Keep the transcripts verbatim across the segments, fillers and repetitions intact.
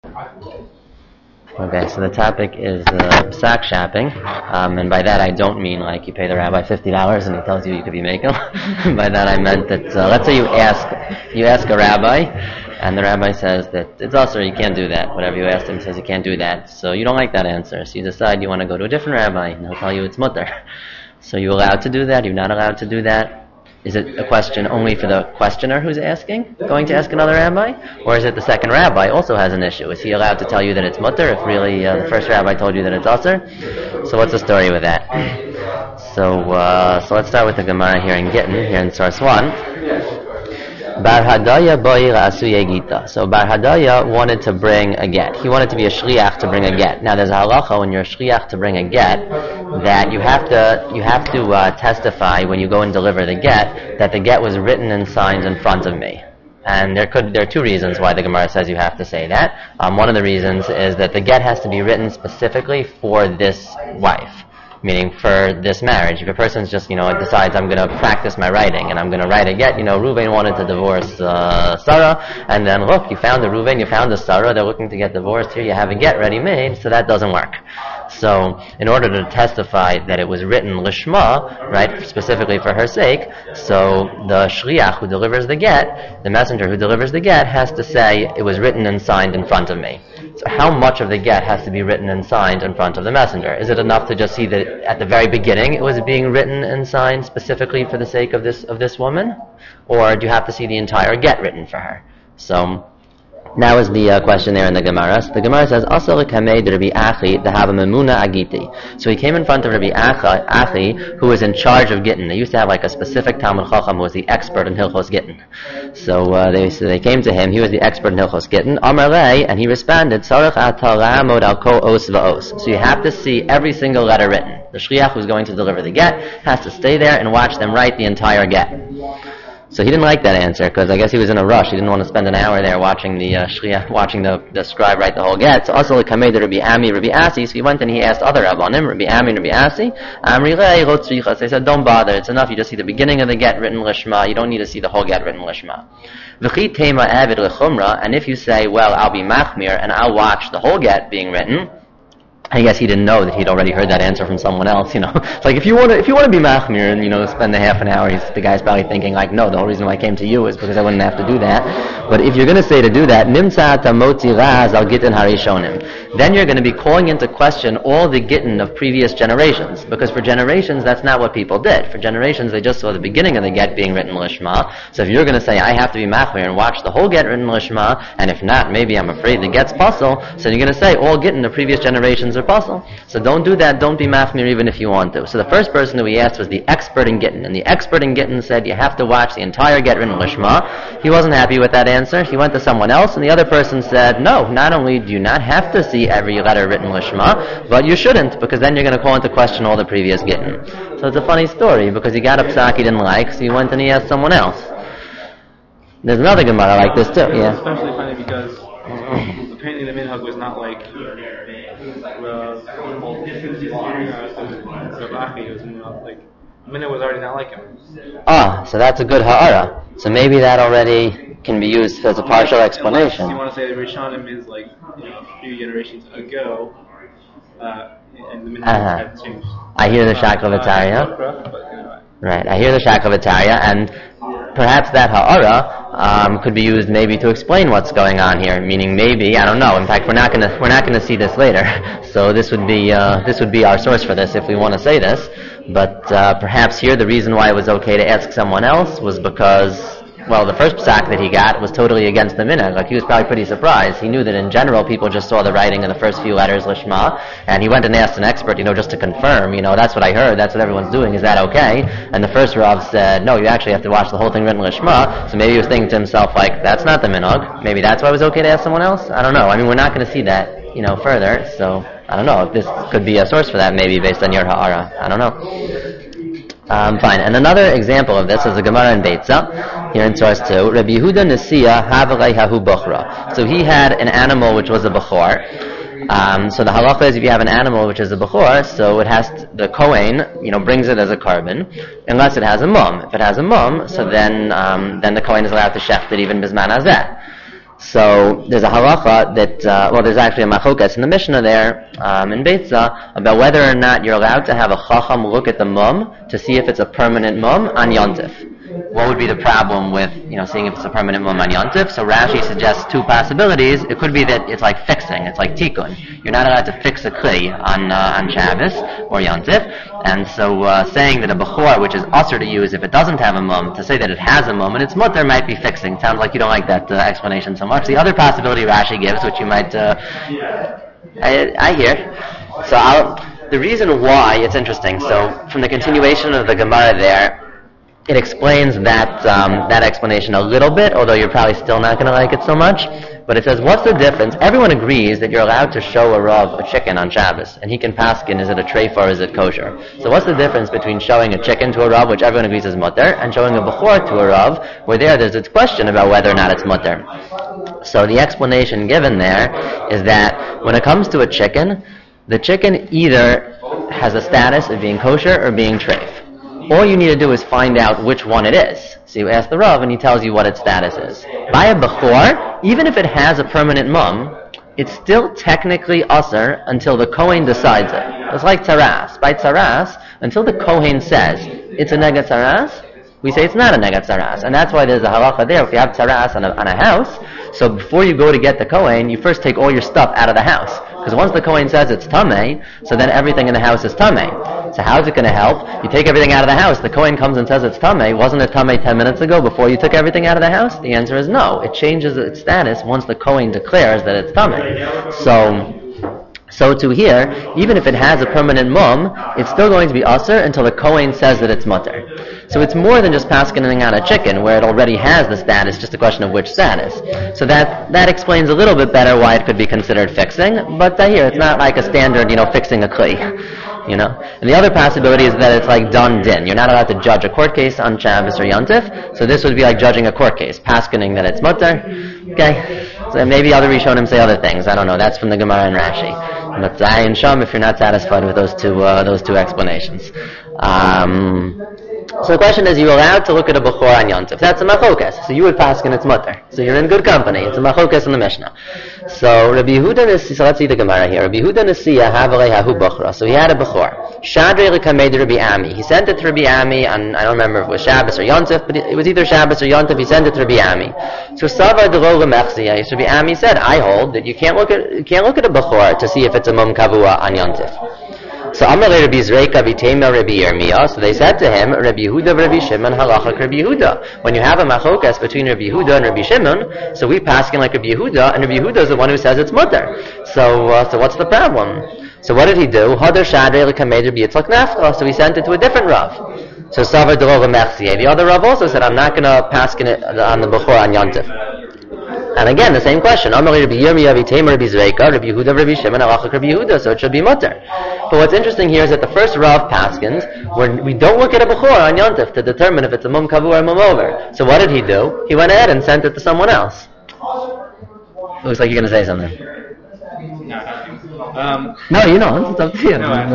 Okay, so the topic is uh, psak shopping, um, and by that I don't mean like you pay the rabbi fifty dollars and he tells you you could be making. By that I meant that uh, let's say you ask you ask a rabbi, and the rabbi says that it's also you can't do that. Whatever you asked him, he says you can't do that. So you don't like that answer, so you decide you want to go to a different rabbi, and he'll tell you it's mutter. So you're allowed to do that. You're not allowed to do that. Is it a question only for the questioner who's asking, going to ask another rabbi? Or is it the second rabbi also has an issue? Is he allowed to tell you that it's mutter if really uh, the first rabbi told you that it's asr? So what's the story with that? So uh, so let's start with the Gemara here in Gittin, here in source one. Bar Hadaya boi la'asuye gita. So Bar Hadaya wanted to bring a get. He wanted to be a shliach to bring a get. Now there's a halacha when you're a shliach to bring a get that you have to you have to uh, testify when you go and deliver the get that the get was written and signed in front of me. And there could there are two reasons why the Gemara says you have to say that. Um, one of the reasons is that the get has to be written specifically for this wife. Meaning for this marriage. If a person's just, you know, decides I'm going to practice my writing and I'm going to write a get, you know, Reuven wanted to divorce uh, Sarah, and then look, you found a Reuven, you found a Sarah, they're looking to get divorced, here you have a get ready made, so that doesn't work. So, in order to testify that it was written lishma, right, specifically for her sake, so the shliach who delivers the get, the messenger who delivers the get, has to say it was written and signed in front of me. So how much of the get has to be written and signed in front of the messenger? Is it enough to just see that at the very beginning it was being written and signed specifically for the sake of this of this woman? Or do you have to see the entire get written for her? So now is the uh, question there in the Gemara. So the Gemara says, Asal kamei de Rabbi Achi the hava memuna agiti. So he came in front of Rabbi Achi, who was in charge of Gittin. They used to have like a specific Talmud Chacham who was the expert in Hilchos Gittin. So uh, they so they came to him. He was the expert in Hilchos Gittin. Amar lei, and he responded, Sarach ata la'amod al kol os va'os. So you have to see every single letter written. The shliach who's going to deliver the get has to stay there and watch them write the entire get. So he didn't like that answer because I guess he was in a rush. He didn't want to spend an hour there watching the uh, shliach, watching the, the scribe write the whole get. So also kamei de Rabbi Ami, Rabbi Asi. So he went and he asked other rabbanim, Rabbi Ami and Rabbi Asi. Amri lei lo tzrichas. They said, don't bother. It's enough. You just see the beginning of the get written lishma. You don't need to see the whole get written lishma. V'chi tema avid lechumra. And if you say, well, I'll be machmir and I'll watch the whole get being written. I guess he didn't know that he'd already heard that answer from someone else, you know. It's like if you want to, if you want to be machmir and, you know, spend a half an hour, he's, the guy's probably thinking like, no, the whole reason why I came to you is because I wouldn't have to do that. But if you're going to say to do that, nimtza tamoti raz al gittin harishonim, then you're going to be calling into question all the gittin of previous generations. Because for generations, that's not what people did. For generations, they just saw the beginning of the get being written lishma. So if you're going to say, I have to be machmir and watch the whole get written lishma, and if not, maybe I'm afraid the get's puzzle, so you're going to say all gittin of previous generations are puzzle. So don't do that, don't be machmir even if you want to. So the first person who we asked was the expert in Gittin, and the expert in Gittin said you have to watch the entire get written lishma. He wasn't happy with that answer. He went to someone else, and the other person said, no, not only do you not have to see every letter written lishma, but you shouldn't, because then you're going to call into question all the previous Gittin. So it's a funny story, because he got a psak he didn't like, so he went and he asked someone else. There's another Gemara like this too, yeah. It's especially funny because apparently the minhag was not like well, like minhag was already not like him. Ah, so that's a good ha'ara. So maybe that already can be used as a partial explanation. You want to say that Rishonim is like, you know, a few generations ago, uh, and the minhag uh-huh. had changed. I hear the Shaklavataria. Uh, right, I hear the Shaklavataria, and perhaps that ha'ara um, could be used maybe to explain what's going on here. Meaning, maybe I don't know. In fact, we're not going to we're not going to see this later. So this would be uh, this would be our source for this if we want to say this. But uh, perhaps here the reason why it was okay to ask someone else was because, well, the first psak that he got was totally against the minhag. Like, he was probably pretty surprised. He knew that in general people just saw the writing of the first few letters, lishma, and he went and asked an expert, you know, just to confirm, you know, that's what I heard, that's what everyone's doing, is that okay? And the first Rav said, no, you actually have to watch the whole thing written lishma. So maybe he was thinking to himself, like, that's not the minhag. Maybe that's why it was okay to ask someone else? I don't know. I mean, we're not going to see that, you know, further, so I don't know if this could be a source for that, maybe based on your ha'ara. I don't know. Um, fine. And another example of this is the Gemara in Beitza, here in source two. Rabbi Yehuda Nesiya Havalei Hahu Bechra. So he had an animal which was a Bechor. Um, so the halacha is if you have an animal which is a Bechor, so it has to, the Kohen, you know, brings it as a carbon, unless it has a mum. If it has a mum, so then um, then the Kohen is allowed to shecht it even bisman hazeh. So there's a halacha that, uh, well, there's actually a machokas in the Mishnah there, um, in Beitza, about whether or not you're allowed to have a chacham look at the mum to see if it's a permanent mum on Yontif. What would be the problem with, you know, seeing if it's a permanent mum on Yontif? So Rashi suggests two possibilities. It could be that it's like fixing, it's like tikkun. You're not allowed to fix a kli on uh, on Shabbos or Yontif, and so uh, saying that a bechor, which is usher to use if it doesn't have a mum, to say that it has a mum and it's mutter might be fixing. Sounds like you don't like that uh, explanation so much. The other possibility Rashi gives, which you might, uh, I, I hear. So I'll, the reason why it's interesting. So from the continuation of the Gemara there, it explains that um, that explanation a little bit, although you're probably still not going to like it so much. But it says, what's the difference? Everyone agrees that you're allowed to show a Rav a chicken on Shabbos, and he can paskin, is it a treif or is it kosher? So what's the difference between showing a chicken to a Rav, which everyone agrees is mutter, and showing a bechor to a Rav, where there there's this question about whether or not it's mutter? So the explanation given there is that when it comes to a chicken, the chicken either has a status of being kosher or being treif. All you need to do is find out which one it is. So you ask the Rav and he tells you what its status is. By a bechor, even if it has a permanent mum, it's still technically usher until the Kohen decides it. It's like tzaras. By tzaras, until the Kohen says it's a nega tzaras, we say it's not a nega tzaras. And that's why there's a halacha there. If you have tzaras on a, on a house, so before you go to get the Kohen, you first take all your stuff out of the house. Because once the Kohen says it's tamei, so then everything in the house is tamei. So how's it going to help? You take everything out of the house, the Kohen comes and says it's tamei. Wasn't it tamei ten minutes ago before you took everything out of the house? The answer is no. It changes its status once the Kohen declares that it's tamei. So, so to here, even if it has a permanent mum, it's still going to be usher until the Kohen says that it's mutter. So it's more than just paskening on a chicken, where it already has the status, just a question of which status. So that that explains a little bit better why it could be considered fixing, but uh, here, it's not like a standard, you know, fixing a kli. You know? And the other possibility is that it's like done din. You're not allowed to judge a court case on Shabbos or Yontif, so this would be like judging a court case, paskening that it's mutter. Okay? So maybe other Rishonim say other things, I don't know, that's from the Gemara and Rashi. But Zayin Sham, if you're not satisfied with those two uh, those two explanations. Um, so the question is, you're allowed to look at a bechor on Yontif. That's a machokas. So you would paskin it's mutter. So you're in good company. It's a machokas in the Mishnah. So Rabbi Yehuda Nasiya, so let's see the Gemara here. Rabbi Yehuda Nasiya havarei hahu bechora. So he had a bechor. Shadrei l'kamed Rabbi Ami. He sent it to Rabbi Ami on, I don't remember if it was Shabbos or Yontif, but it was either Shabbos or Yontif. He sent it to Rabbi Ami. So Savar d'lo l'mechziyah. So Rabbi Ami said, I hold that you can't look at you can't look at a bechor to see if it's a mum kavua on Yontif. So Amalei Rabbi Zreika v'Tema Rabbi Yirmiyah. So they said to him, Rabbi Yehuda, Rabbi Shimon, halachak Rabbi Yehuda. When you have a machokas between Rabbi Yehuda and Rabbi Shimon, so we pass in like Rabbi Yehuda, and Rabbi Yehuda is the one who says it's mutter. So, uh, so what's the problem? So what did he do? Hadar Shadrei l'kamed Rabbi Yitzchak Nafcha. So he sent it to a different Rav. So Savar d'lo l'mechziyah. The other Rav also said, I'm not going to pass in it on the bechor on Yontif. And again, the same question. Amalei Rabbi Yirmiyah v'Tema Rabbi Zreika, Rabbi Yehuda, Rabbi Shimon, halachak Rabbi Yehuda. So it should be mutter. But what's interesting here is that the first Rav paskins, where we don't look at a bechor on Yontif to determine if it's a mum kavu or mum over. So what did he do? He went ahead and sent it to someone else. Looks like you're going to say something. No, um, no, you know, it's up to you. No, I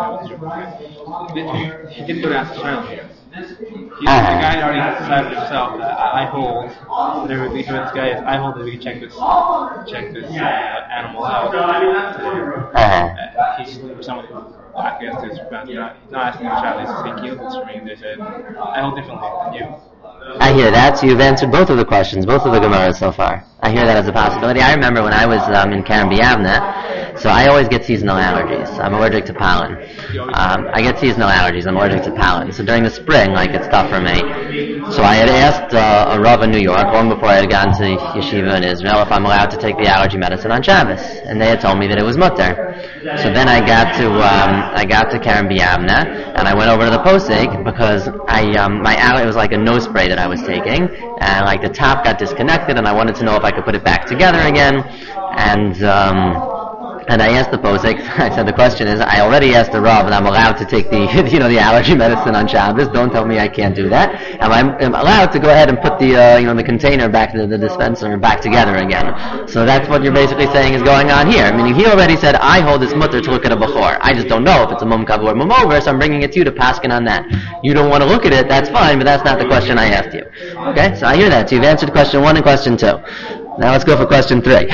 understand. He didn't go to ask the child. He, uh-huh. The guy had already decided himself that I hold. Whatever the this guy is, I hold that we can check this, check this uh, animal out. Uh-huh. Uh, he's looking for someone who acquiesces. He's not asking the child. He's saying, "He this for me." They said, "I hold differently than you." I hear that. So you've answered both of the questions, both of the Gemaras so far. I hear that as a possibility. I remember when I was um, in Karen B'Yavneh, so I always get seasonal allergies. I'm allergic to pollen. Um, I get seasonal allergies. I'm allergic to pollen. So during the spring, like, it's tough for me. So I had asked uh, a Rav in New York, long before I had gone to yeshiva in Israel, if I'm allowed to take the allergy medicine on Shabbos. And they had told me that it was mutter. So then I got to um, I got to Karen B'Yavneh, and I went over to the posek because I um, my allergy, it was like a nose spray that I was taking, and like the top got disconnected, and I wanted to know if I could put it back together again. And um, and I asked the posek. I said the question is, I already asked the Rav, and I'm allowed to take the you know the allergy medicine on Shabbos. Don't tell me I can't do that. Am I am allowed to go ahead and put the uh, you know the container back to the dispenser back together again? So that's what you're basically saying is going on here. Meaning he already said I hold this mutter to look at a bechor. I just don't know if it's a mum kavu or mum over, so I'm bringing it to you to paskin on that. You don't want to look at it, that's fine, but that's not the question I asked you. Okay, so I hear that. So you've answered question one and question two. Now let's go for question three.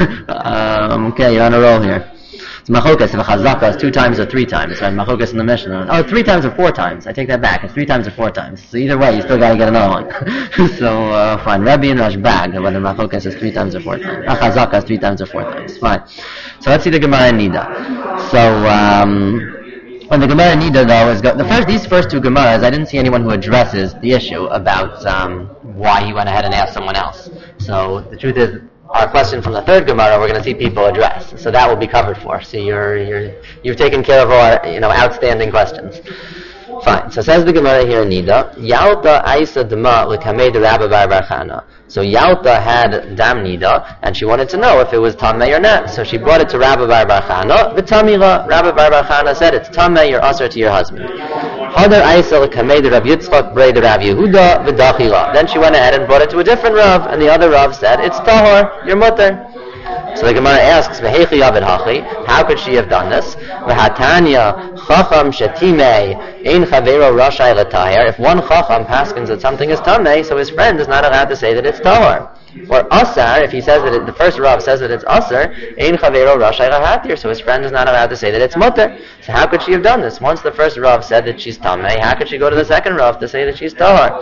um, okay, you're on a roll here. So machokas if a chazaka is two times or three times, right? Machokas in the Mishnah. Oh, three times or four times. I take that back. It's three times or four times. So either way, you still got to get another one. so uh, fine. Rabbi and Rashbag, whether machokas is three times or four times. A chazaka is three times or four times. Fine. So let's see the Gemara in Nida. So um, when the Gemara in Nida though is go- the first these first two Gemaras, I didn't see anyone who addresses the issue about um, why he went ahead and asked someone else. So the truth is, our question from the third Gemara, we're going to see people address. So that will be covered for. So you're you're you've taken care of our you know outstanding questions. Fine. So says the Gemara here in Nida, Yalta Aisa Dama L'Kamei de Rabbi Bar Bar Chana. So Yalta had Dam Nida, and she wanted to know if it was Tameh or not. So she brought it to Rabbi Bar Bar Chana. V'Tamila, Rabbi Bar Bar Chana said it's Tameh, you're usher to your husband. Hadar Aisa L'Kamei de Rabbi Yitzchak Brei de Rabbi Yehuda V'Dachila. Then she went ahead and brought it to a different Rav, and the other Rav said it's Tahor, your mutter. So the Gemara asks, "V'heichi yavid hachi?" How could she have done this? V'hatanya chacham shetimei ein chavero rashai l'tahir. If one chacham paskins that something is tamei, so his friend is not allowed to say that it's tahor. Or asar, if he says that it, the first Rav says that it's asar, ein chavero rashai l'hatir, so his friend is not allowed to say that it's mutter. So how could she have done this? Once the first Rav said that she's tamei, how could she go to the second Rav to say that she's tahor?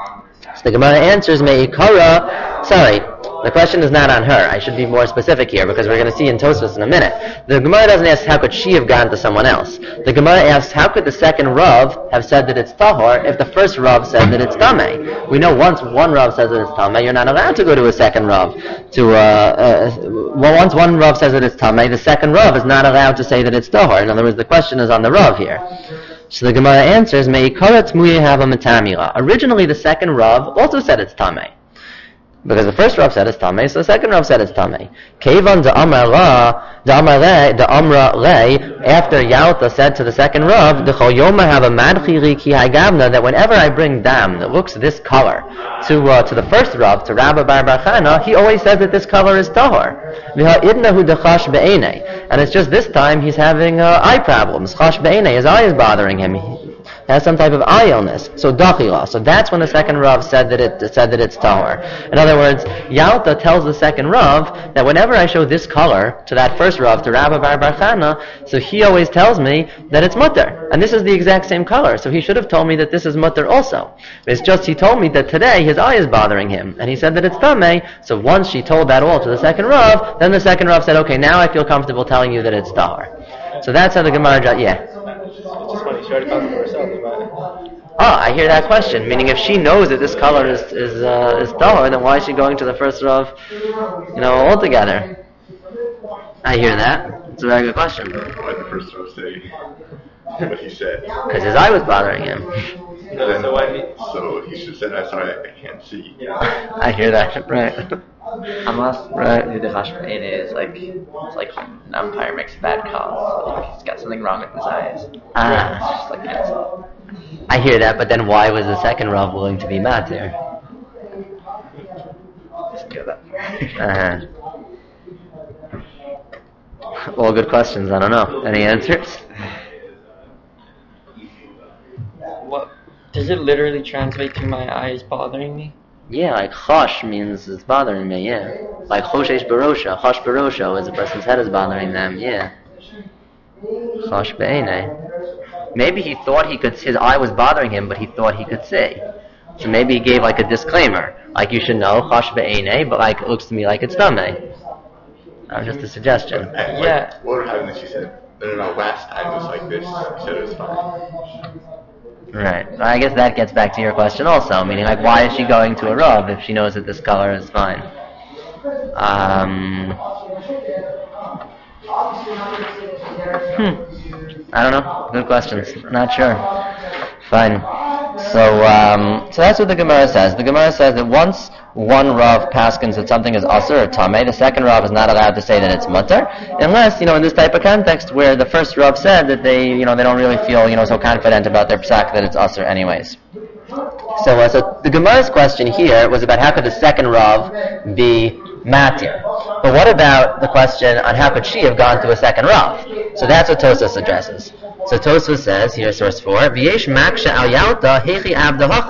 So the Gemara answers, Me'ikara, sorry, the question is not on her. I should be more specific here because we're going to see in Tosfos in a minute. The Gemara doesn't ask how could she have gone to someone else. The Gemara asks how could the second Rav have said that it's Tahor if the first Rav said that it's Tameh. We know once one Rav says that it's Tameh, you're not allowed to go to a second Rav. To, uh, uh, well, once one Rav says that it's Tameh, the second Rav is not allowed to say that it's Tahor. In other words, the question is on the Rav here. So the Gemara answers, Me'ikarat muye hava metamila. Originally the second Rav also said it's Tameh. Because the first Rav said it's Tameh, so the second Rav said it's Tameh. Kevan de Amar La, de Amar Le, de Amra Le, after Yalta said to the second Rav, D'chol Yoma have a madchiri ki haigavna, that whenever I bring dam that looks this color to uh, to the first Rav, to Rabbi Bar Bar Chana, he always says that this color is tahor. V'ha idnahu dechash be'enei. And it's just this time he's having uh, eye problems. Chash be'enei, his eye is bothering him. He has some type of eye illness. So dachila. So that's when the second Rav said that it said that it's tahor. In other words, Yalta tells the second Rav that whenever I show this color to that first Rav, to Rabbi Bar Bar Chana, so he always tells me that it's mutter. And this is the exact same color. So he should have told me that this is mutter also. It's just he told me that today his eye is bothering him. And he said that it's tameh. So once she told that all to the second Rav, then the second Rav said, okay, now I feel comfortable telling you that it's tahor. So that's how the Gemara, yeah. It's just funny, she already found it for herself. Ah, I hear that question. Meaning, if she knows that this color is is uh, is tahor, then why is she going to the first Rav, you know, altogether? I hear that. It's a very good question. Why did the first Rav say what he said? Because his eye was bothering him. No, so why did So he should have said, "I'm sorry, I can't see." I hear that. Right. Unless Right. the Chash Be'enei is like, it's like an umpire makes a bad call, so like he's got something wrong with his eyes. Ah. It's just like cancel. I hear that, but then why was the second Rav willing to be matir? Just go that Uh-huh. All good questions. I don't know. Any answers? What does it literally translate to my eyes bothering me? Yeah, like chosh means it's bothering me, yeah. Like choshesh barosha, chosh barosha is a person's head is bothering them, yeah. Chosh be'enei. Maybe he thought he could, his eye was bothering him, but he thought he could see. So maybe he gave like a disclaimer, like you should know, chosh be'enei, but like it looks to me like it's tameh. That was just a suggestion. And Yeah. like, what would happen if she said, "No, no, no, last time it was like this." He said it was fine. Right. I guess that gets back to your question also, meaning like why is she going to a Rav if she knows that this color is fine? Um, hmm. I don't know. Good questions. Not sure. Fine. So, um, so that's what the Gemara says. The Gemara says that once one Rav paskins that something is asur or tameh, the second Rav is not allowed to say that it's mutter, unless, you know, in this type of context where the first Rav said that they, you know, they don't really feel, you know, so confident about their psak that it's asur anyways. So, uh, so the Gemara's question here was about how could the second Rav be matir. But what about the question on how could she have gone to a second Rav? So that's what Tosfos addresses. So Tosfos says, here source four, V'yesh maksha al yalta hechi abda hachi.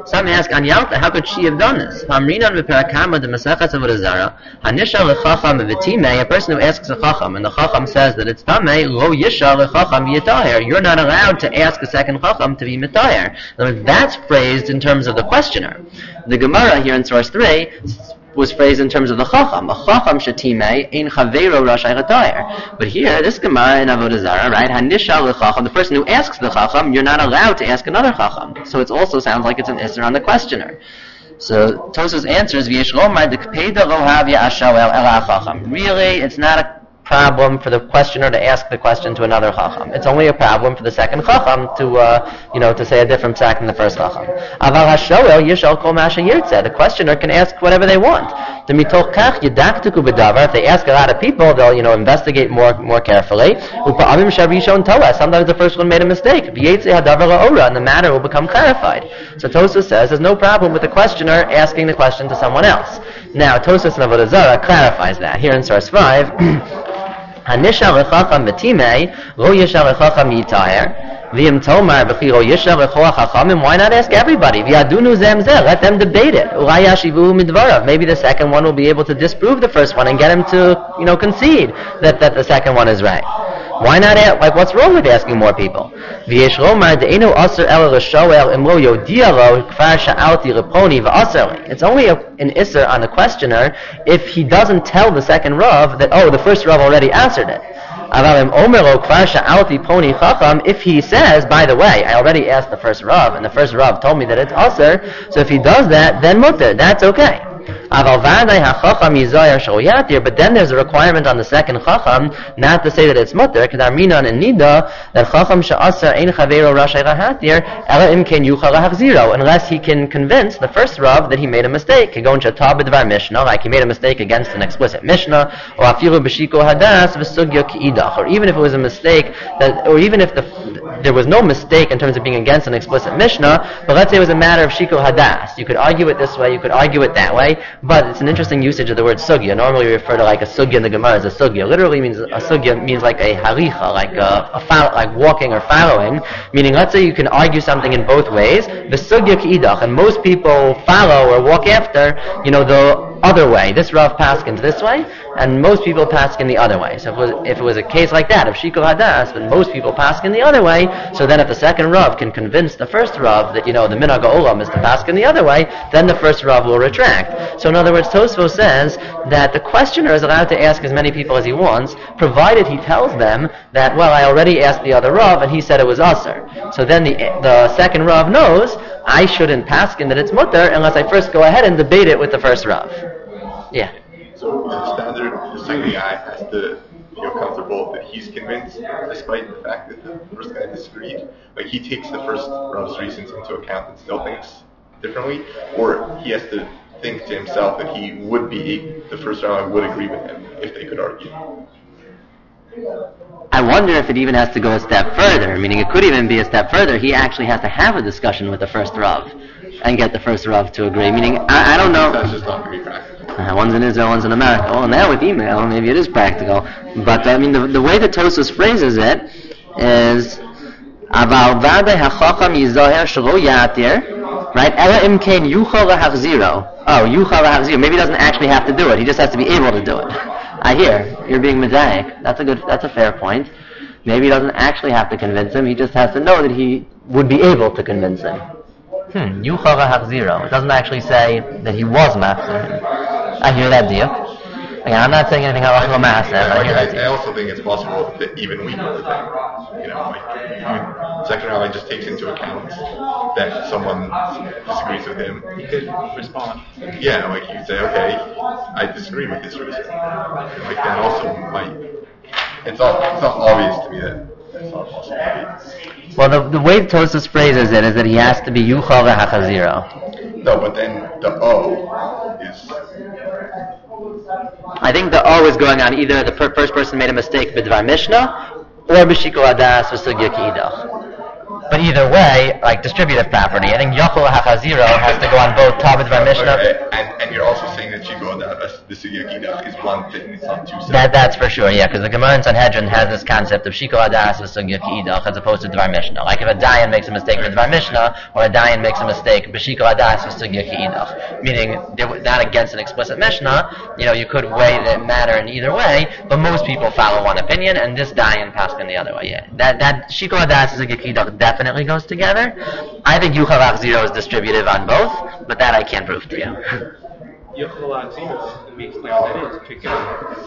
Some ask, on Yalta, how could she have done this? Hamrinan v'perakama de Masechet Avodah Zarah, Hanisha l'chacham v'time, a person who asks a chacham, and the chacham says that it's tameh, lo yisha l'chacham v'yitaher. You're not allowed to ask a second chacham to be mitaher. In other words, that's phrased in terms of the questioner. The Gemara here in source three was phrased in terms of the chacham. A chacham shetimei ein chaveiro rashai chatayer. But here, this Gemara in Avodah Zarah, right? Hanisha l'chacham, the person who asks the chacham, you're not allowed to ask another chacham. So it also sounds like it's an isser on the questioner. So Tosfos answers, V'yesh lomar dekpeda lo havya ashoel ela chacham. Really, it's not a problem for the questioner to ask the question to another chacham. It's only a problem for the second chacham to, uh, you know, to say a different psak than the first chacham. Aval hashoel yishal kol ma sheyirtzeh. The questioner can ask whatever they want. The mitoch kach yidaktiku b'davar. If they ask a lot of people, they'll, you know, investigate more, more carefully. Upa'amim sharishon toa. Sometimes the first one made a mistake. V'yetzeh hadavar la'ora, and the matter will become clarified. So Tosfos says there's no problem with the questioner asking the question to someone else. Now Tosfos in Avodah Zarah clarifies that here in source five. Hanisha l'chacham v'timei, lo yisha l'chacham yitaher, v'yim tomar v'chi lo yisha l'choach chachamim, why not ask everybody? V'yadunu zem zeh, let them debate it. Ulay yashivuhu midvarav, maybe the second one will be able to disprove the first one and get him to, you know, concede that, that the second one is right. Why not ask, like, what's wrong with asking more people? V'yesh lomar de'enu aser ela l'shoel imlo yodia lo kfar sha'alti l'poni v'aser. It's only a, an isser on the questioner if he doesn't tell the second Rav that, oh, the first Rav already answered it. If he says, by the way, I already asked the first Rav, and the first Rav told me that it's aser, so if he does that, then mutter, that's okay. But then there's a requirement on the second chacham not to say that it's mutter, because Arminan and Nida that chacham she'aser ein chaveiro rashai lahatir ela im ken yuchal lahachziro, unless he can convince the first Rav that he made a mistake. Kagon she'tab b'dvar mishnah, like he made a mistake against an explicit mishnah, or afilu b'shiko hadas v'sugya ki'idach, or even if it was a mistake that, or even if the there was no mistake in terms of being against an explicit mishnah, but let's say it was a matter of shiko hadas. You could argue it this way, you could argue it that way, but it's an interesting usage of the word sugya. Normally we refer to like a sugya in the Gemara as a sugya. Literally means a sugya means like a haricha, like a, a follow, like walking or following. Meaning, let's say you can argue something in both ways. The sugya ki'idach, and most people follow or walk after, you know, the other way. This Rav paskins this way, and most people paskin the other way. So if it was, if it was a case like that of shiko hadas, then most people paskin the other way. So then if the second Rav can convince the first Rav that, you know, the minhag ha'olam is to paskin the other way, then the first Rav will retract. So in other words, Tosfos says that the questioner is allowed to ask as many people as he wants, provided he tells them that, well, I already asked the other Rav and he said it was aser. So then the the second Rav knows I shouldn't paskin that it's mutter unless I first go ahead and debate it with the first Rav. Yeah. So the standard, the second guy has to feel comfortable that he's convinced, despite the fact that the first guy disagreed. Like, he takes the first Rav's reasons into account and still thinks differently, or he has to think to himself that he would be, the first Rav would agree with him if they could argue. I wonder if it even has to go a step further, meaning it could even be a step further. He actually has to have a discussion with the first Rav and get the first Rav to agree, meaning, I, I don't know. That's just not going to be practical. Uh, one's in Israel, one's in America. Well, now with email, maybe it is practical. But, I mean, the, the way that Tosfos phrases it is, Aval vade hachacham yizoher shelo yatir, right? Ela im ken yuchal lahachziro. Oh, yuchal lahachziro. Maybe he doesn't actually have to do it. He just has to be able to do it. I hear. You're being medaic. That's a good, that's a fair point. Maybe he doesn't actually have to convince him. He just has to know that he would be able to convince him. Hmm, yuchal lahachziro. It doesn't actually say that he was machzir him. I hear that, do you? Again, I'm not saying anything about Maaseh, but I hear that, do you? I also think it's possible that even we know the thing. You know, like, second Rabbi just takes into account that someone disagrees with him. He could respond. Yeah, like you say, okay, I disagree with his reason. Like, that also might. It's not, it's not obvious to me that it's not possible. Well, the, the way Tosfos phrases it is that he has to be yuchal v'hachaziro. No, but then the O is. I think the O is going on either the per- first person made a mistake b'dvar mishnah or b'shiko hadas v'sugya ki'idach. But either way, like distributive property, I think yuchal hachaziro has to go on both ta b'dvar mishnah. Okay, and, and you're also saying that B'Shiko Adas, the Sugya Kidach, is one thing, it's not two separate. That, that's for sure, yeah, because the Gemara in Sanhedrin has this concept of Shiko Adas v'Sugya K'idach as opposed to Dvar Mishnah. Like if a Dayan makes a mistake with Dvar Mishnah, or a Dayan makes a mistake B'Shiko Adas v'Sugya K'idach, meaning they're not against an explicit Mishnah, you know, you could weigh the matter in either way, but most people follow one opinion, and this Dayan passed in the other way, yeah. That, that Shiko Adas v'Sugya K'idach definitely goes together. I think Yuchal Achziro is distributive on both, but that I can't prove to you. Yochel Achziro makes clear that is picking up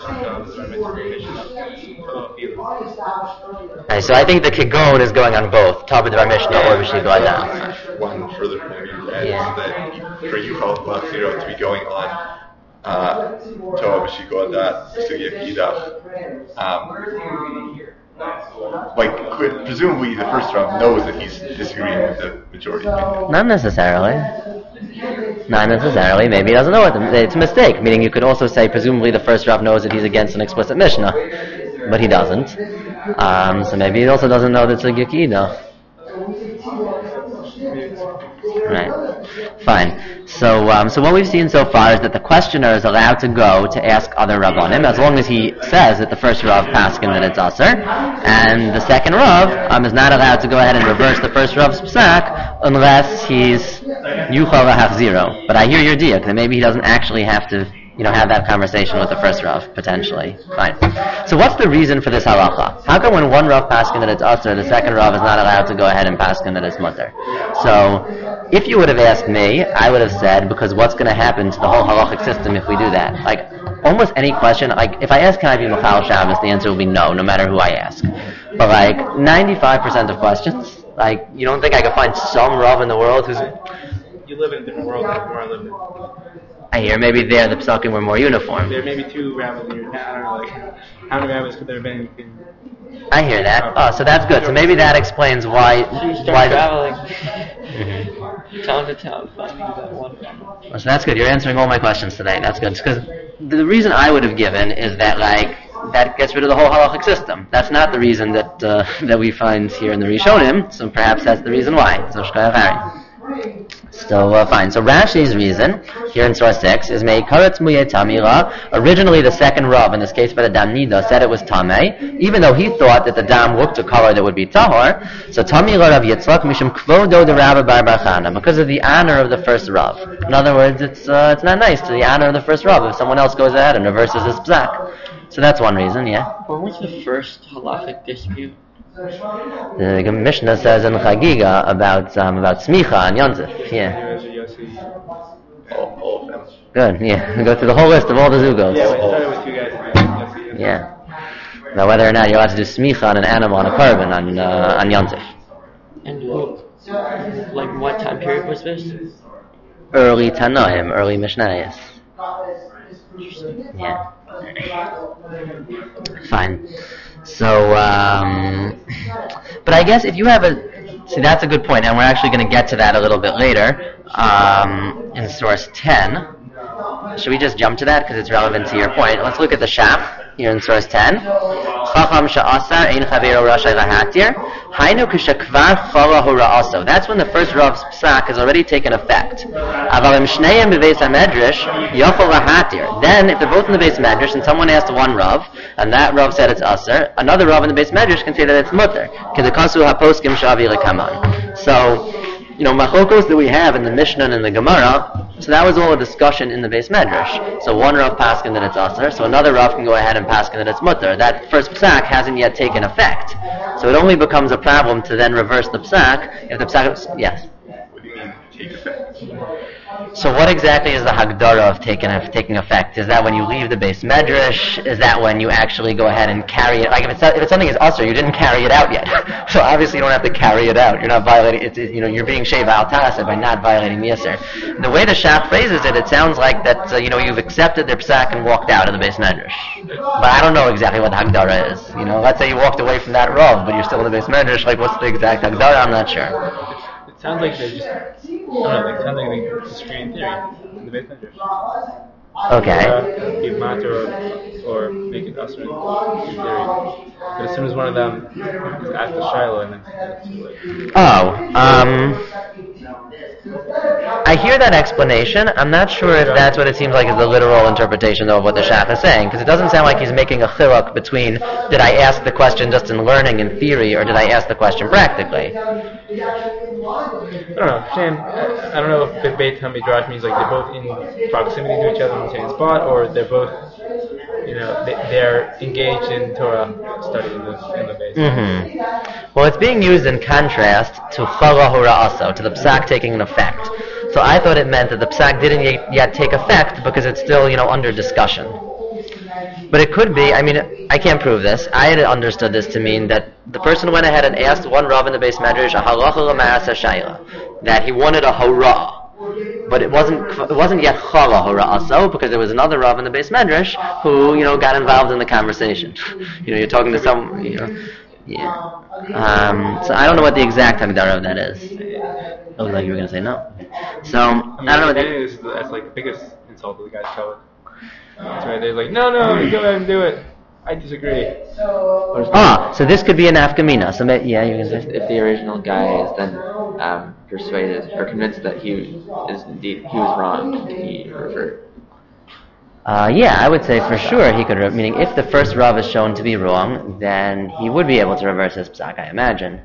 Right, so I think the Kigon is going on both, Tabed Dvar Mishnah or B'Shiko Adas. One further point you add Yeah. is that for Yuchal Achziro to be going on uh, Torah B'Shiko Adas, Sugya Kidach, um, like, could, presumably the first Rav knows that he's disagreeing with the majority opinion. Not necessarily. Not necessarily. Maybe he doesn't know it. It's a mistake. Meaning you could also say, presumably the first Rav knows that he's against an explicit Mishnah, but he doesn't. Um, so maybe he also doesn't know that it's a Gekida. Right. Fine. So, um, so what we've seen so far is that the questioner is allowed to go to ask other Rabbanim as long as he says that the first Rav paskin that it's Aser, and the second Rav um, is not allowed to go ahead and reverse the first Rav's psak unless he's Yuchal V'Hachziro. But I hear your dia, because maybe he doesn't actually have to, you know, have that conversation with the first Rav, potentially. Fine. So what's the reason for this halacha? How come when one Rav paskin that it's Aser, the second Rav is not allowed to go ahead and paskin that it's mutter? So, if you would have asked me, I would have said, because what's going to happen to the whole halachic system if we do that? Like, almost any question, like, if I ask can I be Mechal Shabbos, the answer will be no, no matter who I ask. But like, ninety-five percent of questions, like, you don't think I could find some Rav in the world who's... You live in a different world than where I live in. I hear maybe there the psakim were more uniform. There may be two rabbis in your town, I don't know, like, how many rabbis could there have been? In, I hear that. Oh, so that's good. So maybe that explains why... So you start why traveling Mm-hmm. town to town, finding that one family. So that's good. You're answering all my questions today. That's good. Because the reason I would have given is that, like, that gets rid of the whole halachic system. That's not the reason that uh, that we find here in the Rishonim. So perhaps that's the reason why. So shkaya chari. So uh, fine. So Rashi's reason here in Surah six is meikaretz muye tamira. Originally, the second Rav, in this case by the Dam Nida, said it was tamei, even though he thought that the dam looked a color that would be tahor. So tamira Rav Yitzchak mishum kvodo de Rabbi Bar Bar Chana, because of the honor of the first Rav. In other words, it's uh, it's not nice to the honor of the first Rav if someone else goes ahead and reverses his psak. So that's one reason, yeah. When was the first halachic dispute? The Mishnah says in Chagiga about um, about smicha and yontif. Yeah. All, all of them. Good. Yeah. We go through the whole list of all the zugos. yeah, we started with two guys. Yeah. Now, whether or not you're allowed to do smicha on an animal on a carbon on uh, on yontif. And who, like what time period was this? Early Tanoim, early Mishnayos. Yeah. Fine. So, um, but I guess if you have a, see, that's a good point, and we're actually going to get to that a little bit later um, in source ten. Should we just jump to that because it's relevant to your point? Let's look at the Shach here in source ten. Chacham sha'asar ein chavero rashai lahatir. Hainu k'shekvar chala hora'aso. That's when the first Rav's psak has already taken effect. Aval im shneihem beveis hamedrash yochol lahatir. Then, if they're both in the base medrash and someone asked one Rav, and that Rav said it's aser, another Rav in the base medrash can say that it's mutter. Kedekasu haposkim shavi lekaman. So, you know, machokos that we have in the Mishnah and in the Gemara, so that was all a discussion in the base medrash. So one Rav paskin that it's aser, so another Rav can go ahead and paskin that it's mutter. That first psak hasn't yet taken effect. So it only becomes a problem to then reverse the psak if the psak, yes. What do you mean, take effect? So what exactly is the hagdara of taking, of taking effect? Is that when you leave the base medrash? Is that when you actually go ahead and carry it? Like if it's, if it's something is usher, you didn't carry it out yet. So obviously you don't have to carry it out. You're not violating, it's, you know, you're being sheva al ta'aseh by not violating the yisr. The way the Shach phrases it, it sounds like that, uh, you know, you've accepted their psak and walked out of the base medrash. But I don't know exactly what the hagdara is. You know, let's say you walked away from that Rav, but you're still in the base medrash, like what's the exact hagdara? I'm not sure. It sounds like they're just, I don't know, like, it sounds like they disagree in theory in the base medrash. Okay. Uh, be matter or, or make it usher in theory. But as soon as one of them is at the Shiloh, and then it's like, Oh, um, I hear that explanation. I'm not sure if that's what it seems like is the literal interpretation of what the Shach is saying, because it doesn't sound like he's making a chiluk between did I ask the question just in learning in theory or did I ask the question practically. I don't know. Shan, I don't know if the Beit HaMidrash means like they're both in proximity to each other in the same spot, or they're both, you know, they, they're engaged in Torah study in the in the Beit. Mm-hmm. Well, it's being used in contrast to Chala Hora'aso, to the psak taking an effect. So I thought it meant that the psak didn't yet, yet take effect because it's still, you know, under discussion. But it could be, I mean, I can't prove this. I had understood this to mean that the person went ahead and asked one Rav in the Beis Medrash, a halacha l'ma'aseh shayla, that he wanted a hora. But it wasn't it wasn't yet Chala Hora'aso, because there was another Rav in the Beis Medrash who, you know, got involved in the conversation. You know, you're talking to some, you know, yeah. Um, so I don't know what the exact Hagdara of that is. It looked like you were going to say no. So, I, mean, I don't know what I the... think this is the, that's like the biggest insult that the guy's covered. That's right. They're like, no, no, you go ahead and do it. I disagree. Ah, so this could be an afkamina. So, may, yeah, you're going to say... If the original guy is then um, persuaded or convinced that he is indeed he was wrong, can he revert? Uh, yeah, I would say for sure he could, re- meaning if the first Rav is shown to be wrong, then he would be able to reverse his psak, I imagine.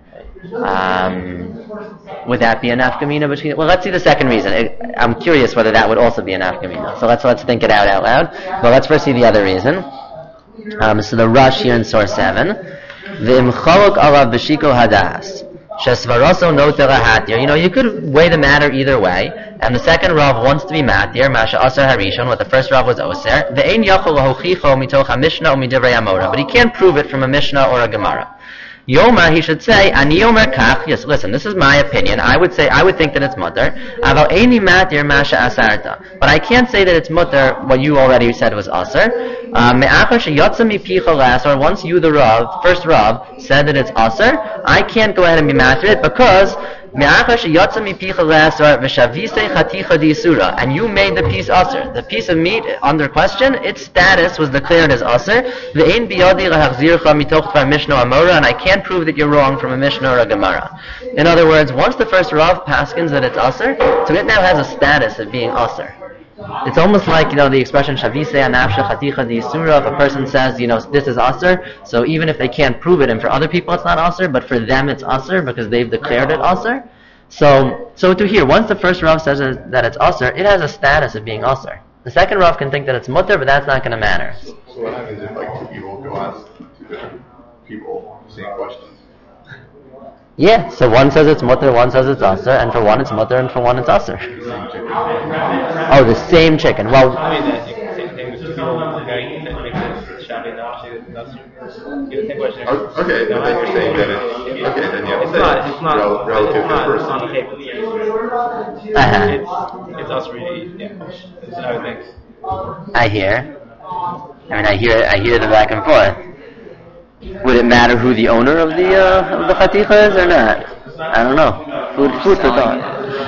Um, would that be an afkamina between? Well, let's see the second reason. It, I'm curious whether that would also be an afkamina. So let's let's think it out out loud. Well, let's first see the other reason. Um, so the rush here in source seven, v'im chalok alav b'shiko hadas shesvaroso notera hatir. You know, you could weigh the matter either way. And the second Rav wants to be matir, masha aser harishon, what the first Rav was oser. Ve'ein yachol lahochicho mitoch ha-mishnah or midivrei Amora, but he can't prove it from a Mishnah or a Gemara. Yomar, he should say, Ani Yomer Kach, yes, listen, this is my opinion. I would say, I would think that it's mutter. Aval Eini Matir Masha Asarta. But I can't say that it's mutter, what you already said was aser. Me'achar sheyotza mipicha l'asar, once you, the Rav, first Rav, said that it's aser, I can't go ahead and be matir it because Me'achar sheyotza mipicha l'asar v'shavise chaticha d'isura, and you made the piece aser. The piece of meat under question, its status was declared as aser. Ve'ein biyadi lahachzircha mitoch tvar Mishnah Amora, and I can't prove that you're wrong from a Mishnah or a Gemara. In other words, once the first Rav paskins that it's aser, so it now has a status of being aser. It's almost like, you know, the expression shavise anafsha chaticha d'isura. If a person says, you know, this is aser, so even if they can't prove it, and for other people it's not aser, but for them it's aser because they've declared it aser. So, so to here, once the first Rav says that it's aser, it has a status of being aser. The second Rav can think that it's mutter, but that's not going to matter. So what happens if like two people go ask two different people the same questions? Yeah, so one says it's mutter, one says it's aser, and for one it's mutter, and for one it's aser. Oh, the same chicken. Well, I mean, that same thing with two people going that makes it Shabbat and that's the same question. Oh, okay, but then you're saying that it's okay. Then you have It's to say not. It's not. rel- relative It's to the not person. on the table. uh-huh. It's it's us really. Yeah. It's, I would think. I hear. I mean, I hear, I hear the back and forth. Would it matter who the owner of the uh, of the chaticha is or not? I don't know. Food, food for thought.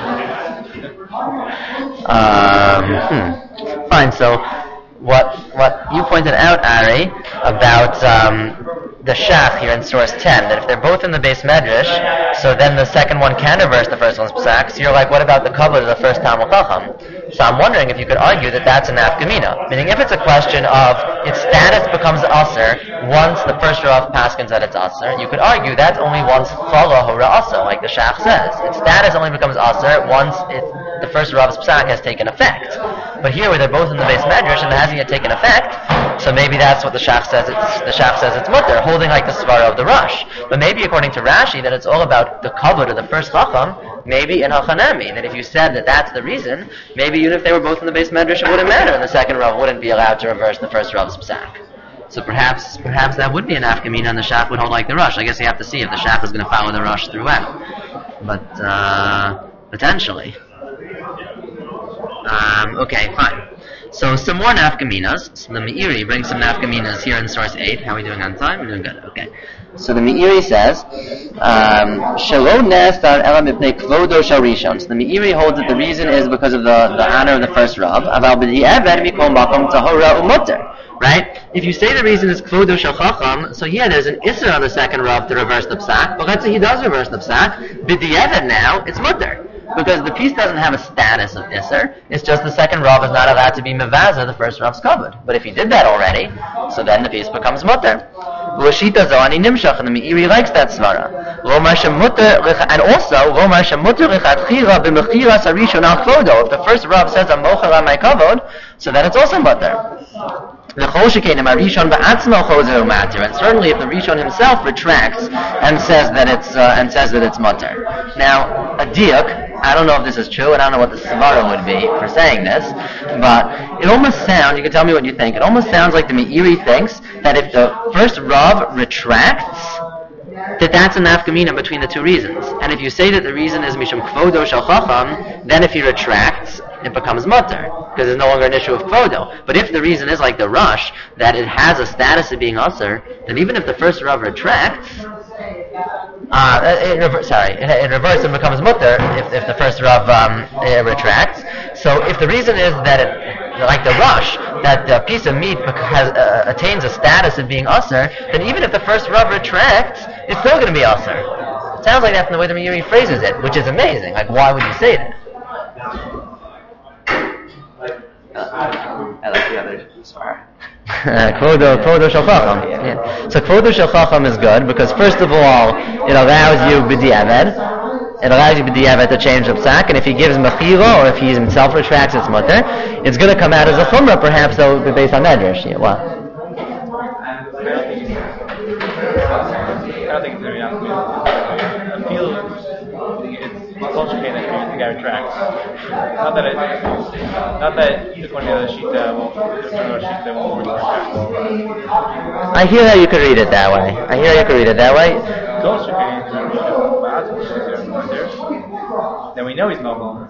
Um, hmm. Fine. So, what what you pointed out, Ari, about um, the shach here in source ten, that if they're both in the base medrash, so then the second one can reverse the first one's psak. So you're like, what about the cover of the first Talmud Chacham? So I'm wondering if you could argue that that's an afkamina. Meaning, if it's a question of its status becomes aser once the first Rav paskins that it's aser, you could argue that's only once chala hora aser, like the shach says. Its status only becomes aser once it, the first Rav's psak has taken effect. But here, where they're both in the base medrash and it hasn't yet taken effect, so maybe that's what the shach says. It's, the shach says it's mutter, holding like the svara of the rush. But maybe according to Rashi, that it's all about the kavod of the first chacham. Maybe in Hachanami, that if you said that that's the reason, maybe even if they were both in the base medrash, it wouldn't matter, and the second Rav wouldn't be allowed to reverse the first Rav's psak. So perhaps, perhaps that would be an afkamina, and the shach would hold like the rush. I guess you have to see if the shach is going to follow the rush throughout. But uh, potentially. Um, okay, fine. So some more nafkaminas. So the Meiri brings some nafkaminas here in source eight. How are we doing on time? We're doing good. Okay. So the Meiri says, "Shelo nestar ela mipnei kvodo shel rishon." So the Meiri holds that the reason is because of the, the honor of the first Rav. Aval b'di'evet mikol makom tahora u'mutter. Right? If you say the reason is kvodo shel chacham, so yeah, there's an isser on the second Rav to reverse the psak. But let's say he does reverse the psak. B'di'evet now, it's mutter. because the piece doesn't have a status of Isser. It's just the second Rav is not allowed to be Mevaza, the first Rav's covered. But if he did that already, so then the piece becomes Mutter. L'shita zo'ani nimshach, and the Meiri likes that svara. And also, Lomar shemutter lechatchila b'mechiras harishon al kvodo. If the first Rav says, I'm mocher on my kavod, so then it's also Mutter. And certainly if the Rishon himself retracts and says that it's uh, and says that it's mutter. Now, a diuk, I don't know if this is true, and I don't know what the svara would be for saying this, but it almost sounds, you can tell me what you think, it almost sounds like the Meiri thinks that if the first Rav retracts, that that's a nafkamina between the two reasons. And if you say that the reason is mishum kvodo shel chacham, then if he retracts, it becomes mutter, because there's no longer an issue of kvodo. But if the reason is like the Rush, that it has a status of being usher, then even if the first Rav retracts, uh, in rever- sorry, in, in reverse it becomes mutter if, if the first Rav um, uh, retracts. So if the reason is that it, like the Rush, that the piece of meat has, uh, attains a status of being usher, then even if the first Rav retracts, it's still going to be usher. It sounds like that's in the way the Meiri phrases it, which is amazing. Like, why would you say that? I like the other svara. Kvodo, kvodo shel chacham. Yeah. So kvodo shel chacham is good because first of all, it allows you b'diavad. It allows you b'diavad to change the psak, and if he gives mechila or if he himself retracts its mutter, it's going to come out as a chumrah, perhaps though based on medrash. Yeah, what? I don't think it's very enough. I feel it's culture that the guy retracts. Not that it, not that according to the shita, well, the shita won't retract. I hear how you could read it that way. I hear how you could read it that way. Culture then we know he's mobile.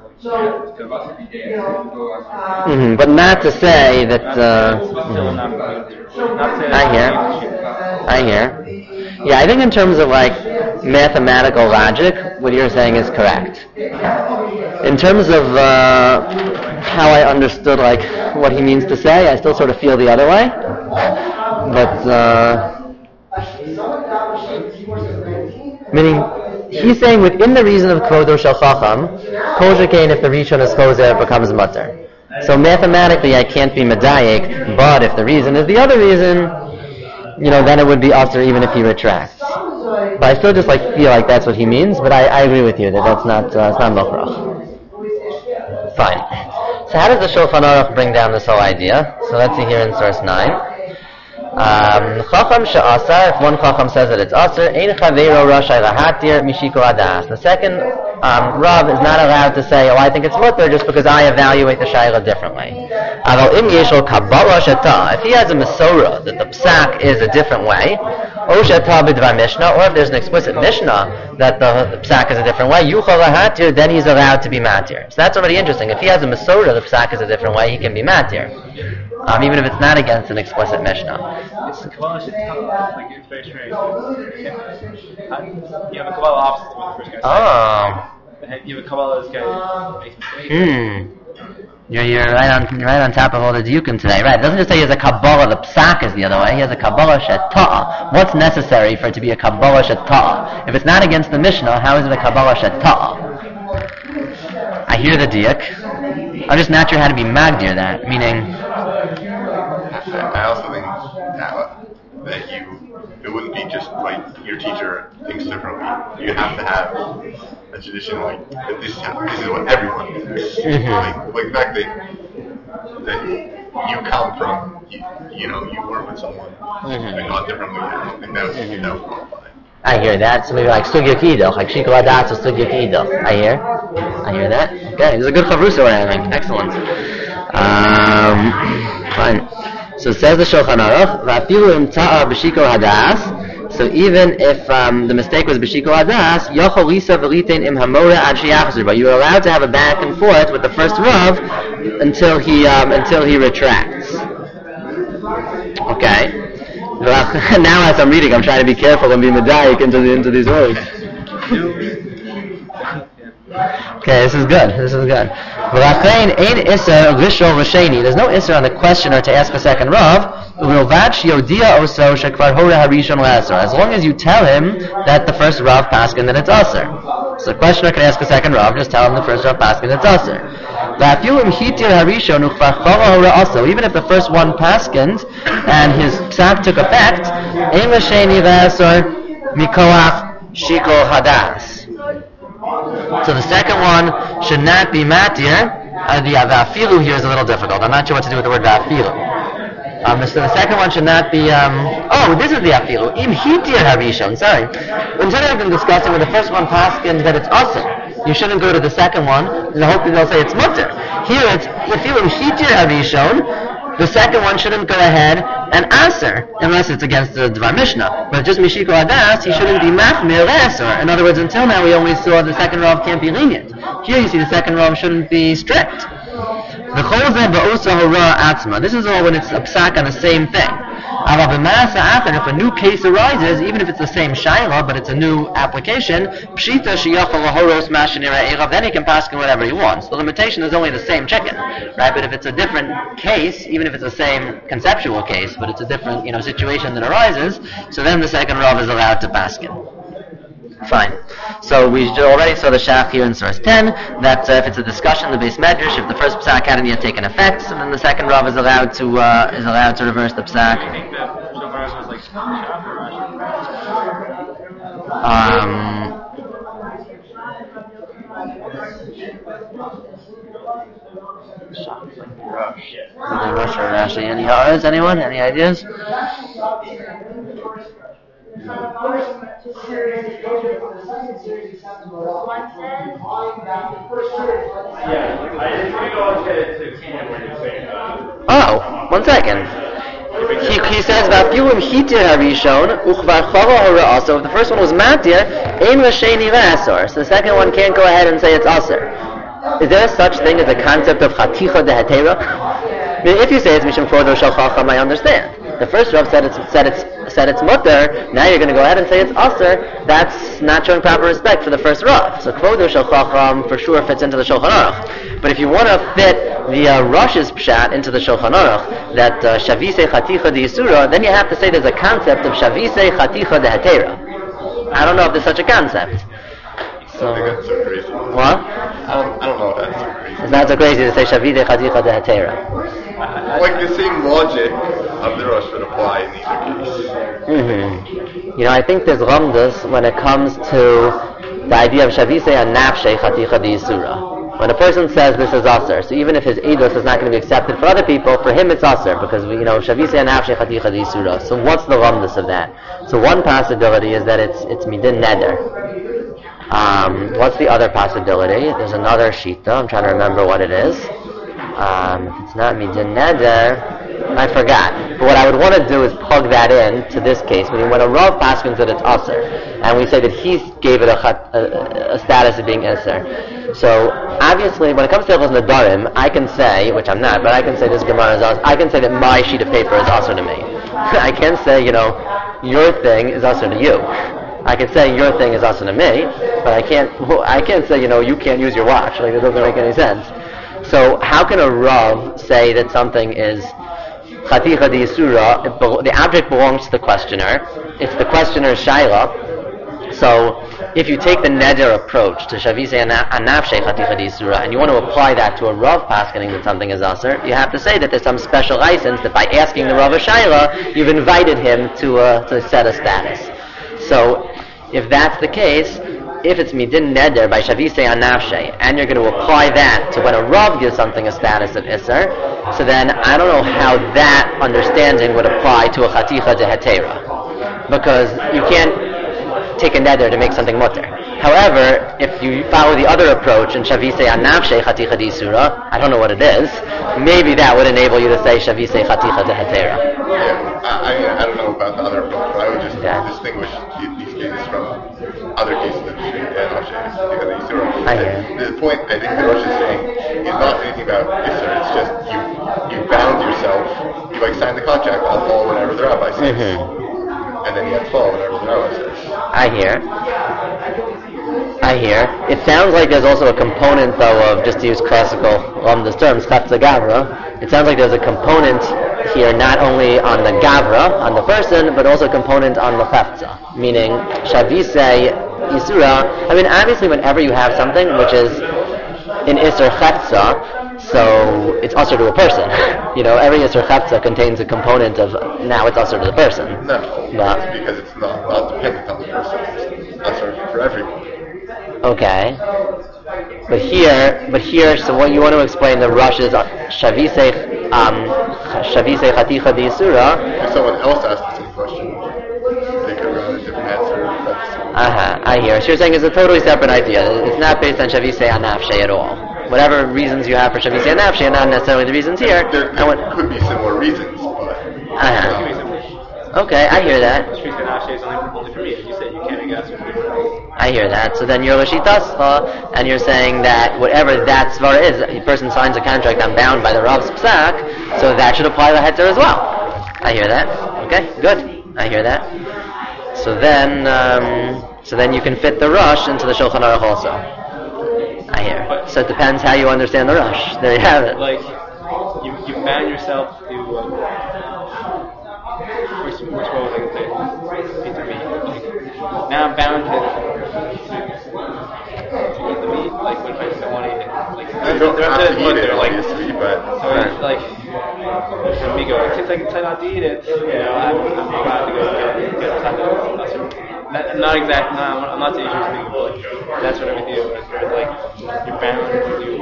Mm-hmm, but not to say that. Uh, mm-hmm. I hear. I hear. Yeah, I think in terms of like mathematical logic, what you're saying is correct. In terms of uh, how I understood like what he means to say, I still sort of feel the other way. But uh, meaning. He's saying within the reason of kvodo shel chacham, kol shekain if the rishon is choser, it becomes mutter. So mathematically, I can't be medayek, but if the reason is the other reason, you know, then it would be usher even if he retracts. But I still just like feel like that's what he means. But I, I agree with you that that's not uh, it's not mochrach. Fine. So how does the Shulchan Aruch bring down this whole idea? So let's see here in source nine. Um, Chacham she'asar, if one Chacham says that it's asar, ein chaveiro rashai lahatir mishiko adas. The second um, Rav is not allowed to say, oh, I think it's mutter just because I evaluate the shayla differently. Aval im yeshol kabbalah sheta, if he has a mesorah that the psak is a different way, o sheta b'dvar mishnah, or if there's an explicit mishnah that the, the psak is a different way, yuchal lahatir, then he's allowed to be matir. So that's already interesting. If he has a mesorah, the psak is a different way, he can be matir. Um, even if it's not against an explicit mishnah. It's the Kabbalah Shitah, like it's very strange. You have a Kabbalah opposite to what the first guy said. Oh. You have a Kabbalah this guy makes mistakes. Hmm. You're, you're right on you're right on top of all the diukim today. Right. It doesn't just say he has a Kabbalah, the psak is the other way. He has a Kabbalah sheta'ah. What's necessary for it to be a Kabbalah sheta'ah? If it's not against the Mishnah, how is it a Kabbalah sheta'ah? I hear the diuk. I'm just not sure how to be magdir that, meaning... I also think that, that you, it wouldn't be just like your teacher thinks differently. You have to have a tradition like that this is, how, this is what everyone thinks. Mm-hmm. Like, like the fact that, that you come from, you, you know, you work with someone Mm-hmm. and not differently. I don't think that would, mm-hmm. that would qualify. I hear that. So maybe like sugya kido, like shikol adatz or sugya kido. I hear. I hear that. Okay, there's a good chavrusa we're having. Excellent. Um, fine. So says the Shulchan Aruch, v'afilu im ta'a b'shikol hadas. So even if um, the mistake was b'shikol hadas, yochol lisa v'litein im hamora ad sheyachzer. But you are allowed to have a back and forth with the first Rav until he um, until he retracts. Okay. Now as I'm reading, I'm trying to be careful and be medayik into the, into these words. Okay, this is good. This is good. There's no isser on the questioner to ask a second Rav. As long as you tell him that the first Rav paskin that it's aser. So the questioner can ask a second Rav, just tell him the first Rav paskins it's aser. Also, even if the first one paskins and his psak took effect, ein l'sheni v'asor mikoach shikol hadas. So the second one should not be matir. Uh, the uh, va'afilu here is a little difficult. I'm not sure what to do with the word va'afilu. Um, so the second one should not be. Um, oh, this is the afilu. Im hitir harishon. Sorry. Instead of been discussing with the first one paskins that it's aser, you shouldn't go to the second one in the hope that they'll say it's mutter. Here it's afilu im hitir harishon. The second one shouldn't go ahead and aser unless it's against the Dvar Mishnah. But just Mishiko Adas, he shouldn't be machmir aser. In other words, until now we always saw the second Rav can't be lenient. Here you see the second Rav shouldn't be strict. The Cholzeh ba'usa hora atzma. This is all when it's a psak on the same thing. If a new case arises, even if it's the same shayla, but it's a new application, pshita sheyachal lahoros mashenira eirav, then he can pass in whatever he wants. The limitation is only the same chicken, right? But if it's a different case, even if it's the same conceptual case, but it's a different, you know, situation that arises, so then the second Rav is allowed to pass in. Fine. So we already saw the shach here in source ten, that uh, if it's a discussion, the base medrash, if the first psak hadn't yet taken effect, so then the second Rav is allowed to uh, is allowed to reverse the psak. I think that Shulchan was like shach or Rashi. Um, Either Rosh or Rashi. Any others? Anyone? Any ideas? Oh, one second. He, he says that Vafilim hitir harishon uchvar chava hora also. If the first one was matir, ein l'sheni v'asor. So the second one can't go ahead and say it's aser. Is there such thing as a concept of chaticha dehatera? I mean, if you say it's mishum kvodo shel chacham, I understand. The first Rav said it's said it's said it's mutter. Now you're going to go ahead and say it's aser. That's not showing proper respect for the first Rav. So kvodo shel chacham for sure fits into the Shulchan Aruch. But if you want to fit the uh, Rosh's pshat into the Shulchan Aruch, that uh, shavise chaticha de yisura, then you have to say there's a concept of shavise chaticha de hatera. I don't know if there's such a concept. So, I think that's so crazy. What? I don't, I don't know if that's so crazy. It's not so crazy to say shavise chaticha de hatera. Like the same logic of the Rosh would apply in either case. Mm-hmm. You know, I think there's ramdas when it comes to the idea of shavise anafshe chaticha de yisura. When a person says this is aser, so even if his eidos is not going to be accepted for other people, for him it's aser, because, you know, shavise anafshe chaticha de yisura. So what's the ramdas of that? So one possibility is that it's it's midin neder. Um, what's the other possibility? There's another shita. I'm trying to remember what it is. Um, if it's not midin neder, I forgot. But what I would want to do is plug that in to this case. When, when a Rav paskins that it's aser, and we say that he gave it a, a, a status of being aser. So obviously, when it comes to Hilchos Nedarim, I can say, which I'm not, but I can say this Gemara is aser. I can say that my sheet of paper is aser to me. I can't say, you know, your thing is aser to you. I can say your thing is aser to me, but I can't. I can't say, you know, you can't use your watch. Like, it doesn't make any sense. So how can a Rav say that something is chaticha de yisura? The object belongs to the questioner. It's the questioner's shayla. So if you take the neder approach to shavise anafshe chaticha de yisura, and you want to apply that to a Rav paskening that something is aser, you have to say that there's some special license that by asking the Rav a shayla, you've invited him to uh, to set a status. So if that's the case, if it's midin neder by shavise anafshe, and you're going to apply that to when a Rav gives something a status of iser, so then I don't know how that understanding would apply to a chaticha de hetera, because you can't take a neder to make something mutter. However, if you follow the other approach and shavise anafshe chaticha de isura, I don't know what it is, maybe that would enable you to say shavise chaticha de hetera. Yeah, I, I, I don't know about the other approach, but I would just Yeah. distinguish these cases from other cases of anafshe chaticha de isura. I hear. The point I think the Rosh is saying is not anything about isur. It's just you you bound yourself. You like signed the contract. I'll follow whatever the rabbi says. Mm-hmm. And then you have to follow whatever the rabbi says. I hear. I hear. It sounds like there's also a component, though, of, just to use classical Ramdas terms, chatza gavra. It sounds like there's a component here not only on the gavra, on the person, but also a component on the chatza. Meaning, shavise Isura, I mean, obviously whenever you have something which is in Isser Chetza, so it's usher to a person. You know, every Isser Chetza contains a component of, now it's usher to the person. No, But, it's because it's not, not dependent on the person. It's usher for everyone. okay. But here, but here, so what you want to explain the rush is Shavisei um, Shavisei Chaticha D'Isura. If someone else asked the same question, they could run a different answer. That's Uh-huh, I hear. So you're saying it's a totally separate idea. It's not based on Shavisei Anafshe at all. Whatever reasons you have for Shavisei Anafshe are not necessarily the reasons here. there, And there what, could be similar reasons, but uh-huh. Okay, I hear that. Shvis Ganashe is only, only for me. As you said, you can't make answers. I hear that. So then you're Lashitascha, and you're saying that whatever that svara is, a person signs a contract, I'm bound by the Rav's psak, so that should apply to Hetzer as well. I hear that. Okay, good. I hear that. So then, um, so then you can fit the rush into the Shulchan Aruch also. I hear. So it depends how you understand the rush. There you have it. Like, you you bound yourself to. Um, which which what was I gonna say? Pizza meat. Like, now I'm bound to, to, to eat the meat. Like, what if I don't want to eat it? Like, you don't they're, have they're, to eat it, they're like, obviously, but so it's like, for me go, since I can tell not to eat it, you know, I'm, I'm allowed to go get, get tacos. Not, not exact, no, I'm, I'm not saying you're speaking, but like, that's what everything is. It's like, you're bound to do.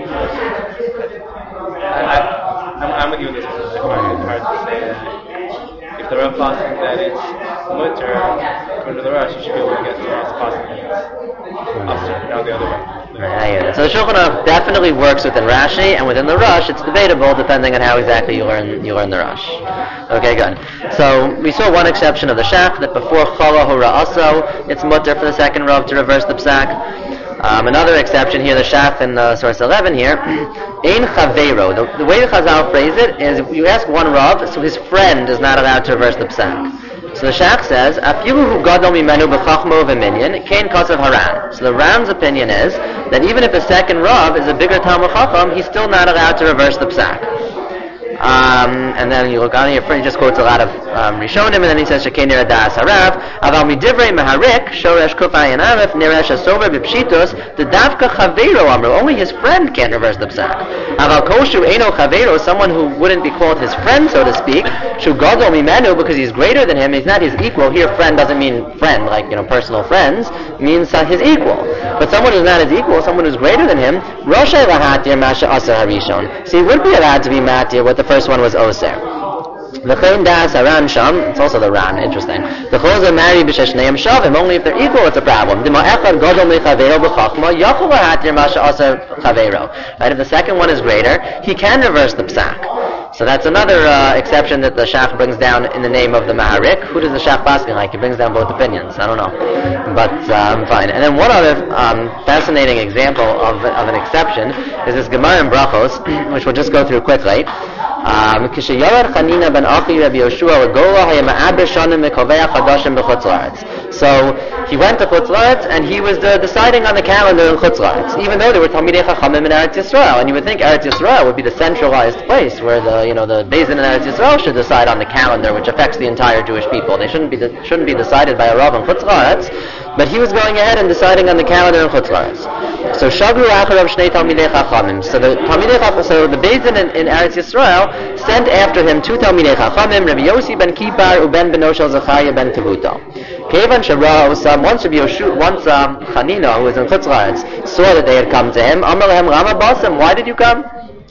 I, I, I'm, I'm with you on this one. I find it hard to say that. If the Rav passes that it's mutter, according to the Rush, you should be able to get the Rav's passing that it's usher, not the other way. Right, I hear that. So the Shulchan Aruch definitely works within Rashi, and within the Rush, it's debatable depending on how exactly you learn you learn the Rush. Okay, good. So we saw one exception of the Shach, that before Chala Hura Aso, it's mutter for the second Rav to reverse the Psak. Um, another exception here, the Shach in uh, source eleven here, Ein Chaveiro. The, the way the Chazal phrase it is, you ask one Rav, so his friend is not allowed to reverse the Psak. So the Shach says, Afilu hu gadol mimenu b'chachmo v'minyan, kain kasav haran. So the Ram's opinion is that even if a second Rav is a bigger Talmud Chacham, he's still not allowed to reverse the Psak. Um, and then you look on here, he just quotes a lot of um, Rishonim, and then he says, Shekei nira das harav, aval midivrei maharik, shoresh kufay and arif, niresh asover b'pshitos, the davka chaveiro amru, only his friend can't reverse the psak. Aval koshu eino chaveiro, someone who wouldn't be called his friend, so to speak, shu gadol mimenu, because he's greater than him, he's not his equal. Here, friend doesn't mean friend, like, you know, personal friends, means uh, his equal. But someone who's not his equal, someone who's greater than him, roshay lahatir masha asar harishon. So he would be allowed to be matir what the first one was Oser. V'chein das Aran Sham, it's also the Ran, interesting. The Chol are married b'sheshneim shavim, only if they're equal it's a problem. D'ma echad gadol mechaveiro b'chachma, yachol lahatir masha asar chaveiro. Right, if the second one is greater, he can reverse the psak. So that's another uh, exception that the Shach brings down in the name of the Maharik. Who does the Shach paskin like? He brings down both opinions. I don't know, but um, fine. And then one other um, fascinating example of, of an exception is this Gemara in Brachos, which we'll just go through quickly. Um, Chanina ben Achi Rabbi Yoshua Lagola Hayama'aber Shanim Mekovea Chadashim B'Chutz La'aretz. So he went to Chutz La'aretz and he was uh, deciding on the calendar in Chutz La'aretz, even though there were Talmidei Chachamim in Eretz Yisrael, and you would think Eretz Yisrael would be the centralized place where the you know the Beis Din in Eretz Yisrael should decide on the calendar, which affects the entire Jewish people. They shouldn't be de- shouldn't be decided by a Rav in Chutz La'aretz, but he was going ahead and deciding on the calendar in Chutz La'aretz. So Shagru Acharav Shnei Talmidei Chachamim. So the Talmidei Chachamim, so the Beis Din in, in Eretz Yisrael sent after him two Talmidei Chachamim, Rabbi Yossi ben Kipar uben Benoshel Zachariah ben Tevuta. Kevan Shabra Osam, once Rabbi Yoshu, once um, Chanina, who was in Chutz La'aretz, saw that they had come to him. Amar lehem Rama Basam, why did you come?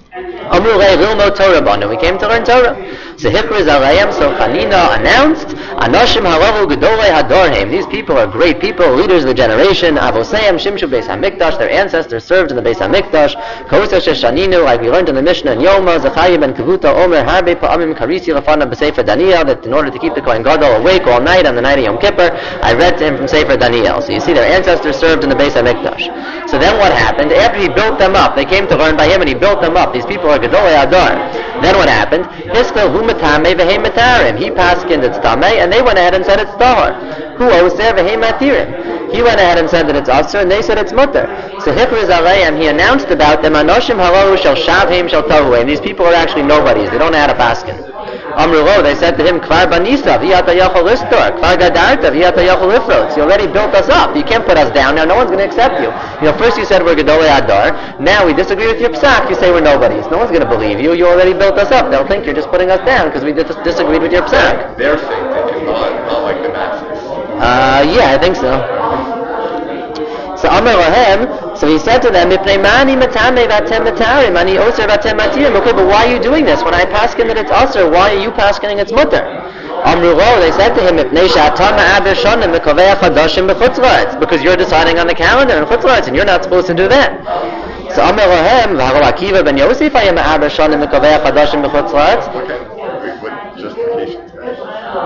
Amru Rei Rilmo Torah Banu, we came to learn Torah. So Hichriz Alayim, so Chanina announced, Anoshim Haravu Gedolei Hadorheim, these people are great people, leaders of the generation, Avoseim Shimshu Beis HaMikdash, their ancestors served in the Beis HaMikdash, Kosa Sheshaninu, like we learned in the Mishnah in Yoma, Zachariah ben Kavuta, Omer Harbe Pa'amim Karisi Lafana B'Sefer Daniel, that in order to keep the Kohen Gadol awake all night on the night of Yom Kippur, I read to him from Sefer Daniel. So you see their ancestors served in the Beis HaMikdash. So then what happened? After he built them up, they came to learn by him and he built them up. These people are Gedolei Adar. Then what happened? Hiskel hu matame v'hei matarim. He paskined it's tamei, and they went ahead and said it's tahor. Hu oser v'hei matirim. He went ahead and said that it's aser, and they said it's mutter. So Hichriz Alayim, he announced about them, Anoshim hararu shel shavheim shel tohuim. These people are actually nobodies. They don't know how to paskin. Amru lo, they said to him, Kvar banisa, v'yata yachol listor, Kvar gadarta, v'yata yachol lifrot. You already built us up. You can't put us down. Now no one's going to accept you. You know, first you said we're Gedolei Adar. Now we disagree with your psak. You say we're nobodies. No one's going to believe you. You already built us up. They'll think you're just putting us down because we dis- disagreed with your psak. They're saying that not, not like the masses. Uh, yeah, I think so. So Amar Lahem, so he said to them, Mipnei mani matame vatem matarim, ani oser vatem matirim. Okay, but why are you doing this? When I paskin that it's aser, why are you paskening it's mutter? Amru lo, they said to him, Mipnei she'atam ma'aber shonim mekovei chadashim b'chutz la'aretz, because you're deciding on the calendar in chutz la'aretz, and you're not supposed to do that. So Amar Lahem, v'haro Akiva ben Yosef hayem ma'aber shonim mekovei chadashim b'chutz la'aretz. What kind of, what justifications, guys?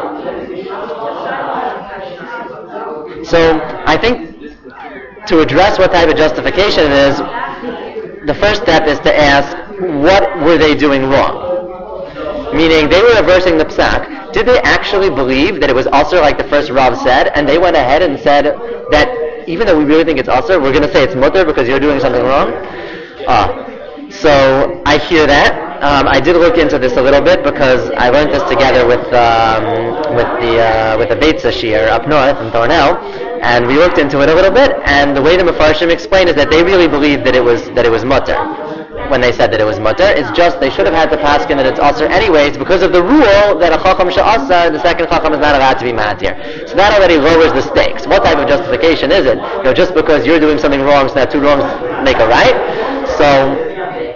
So I think to address what type of justification it is, the first step is to ask, what were they doing wrong? Meaning, they were reversing the psak. Did they actually believe that it was also like the first Rav said, and they went ahead and said that even though we really think it's also, we're going to say it's mutter because you're doing something wrong? Ah. So I hear that. Um, I did look into this a little bit because I learned this together with um, with the uh, with the Beitza Shir up north in Thornell, and we looked into it a little bit. And the way the Mefarshim explained is that they really believed that it was that it was mutter when they said that it was mutter. It's just they should have had the paskin that it's aser anyways because of the rule that a chacham she'asa, the second chacham is not allowed to be matir. So that already lowers the stakes. What type of justification is it? You know, just because you're doing something wrong, so that two wrongs make a right. So.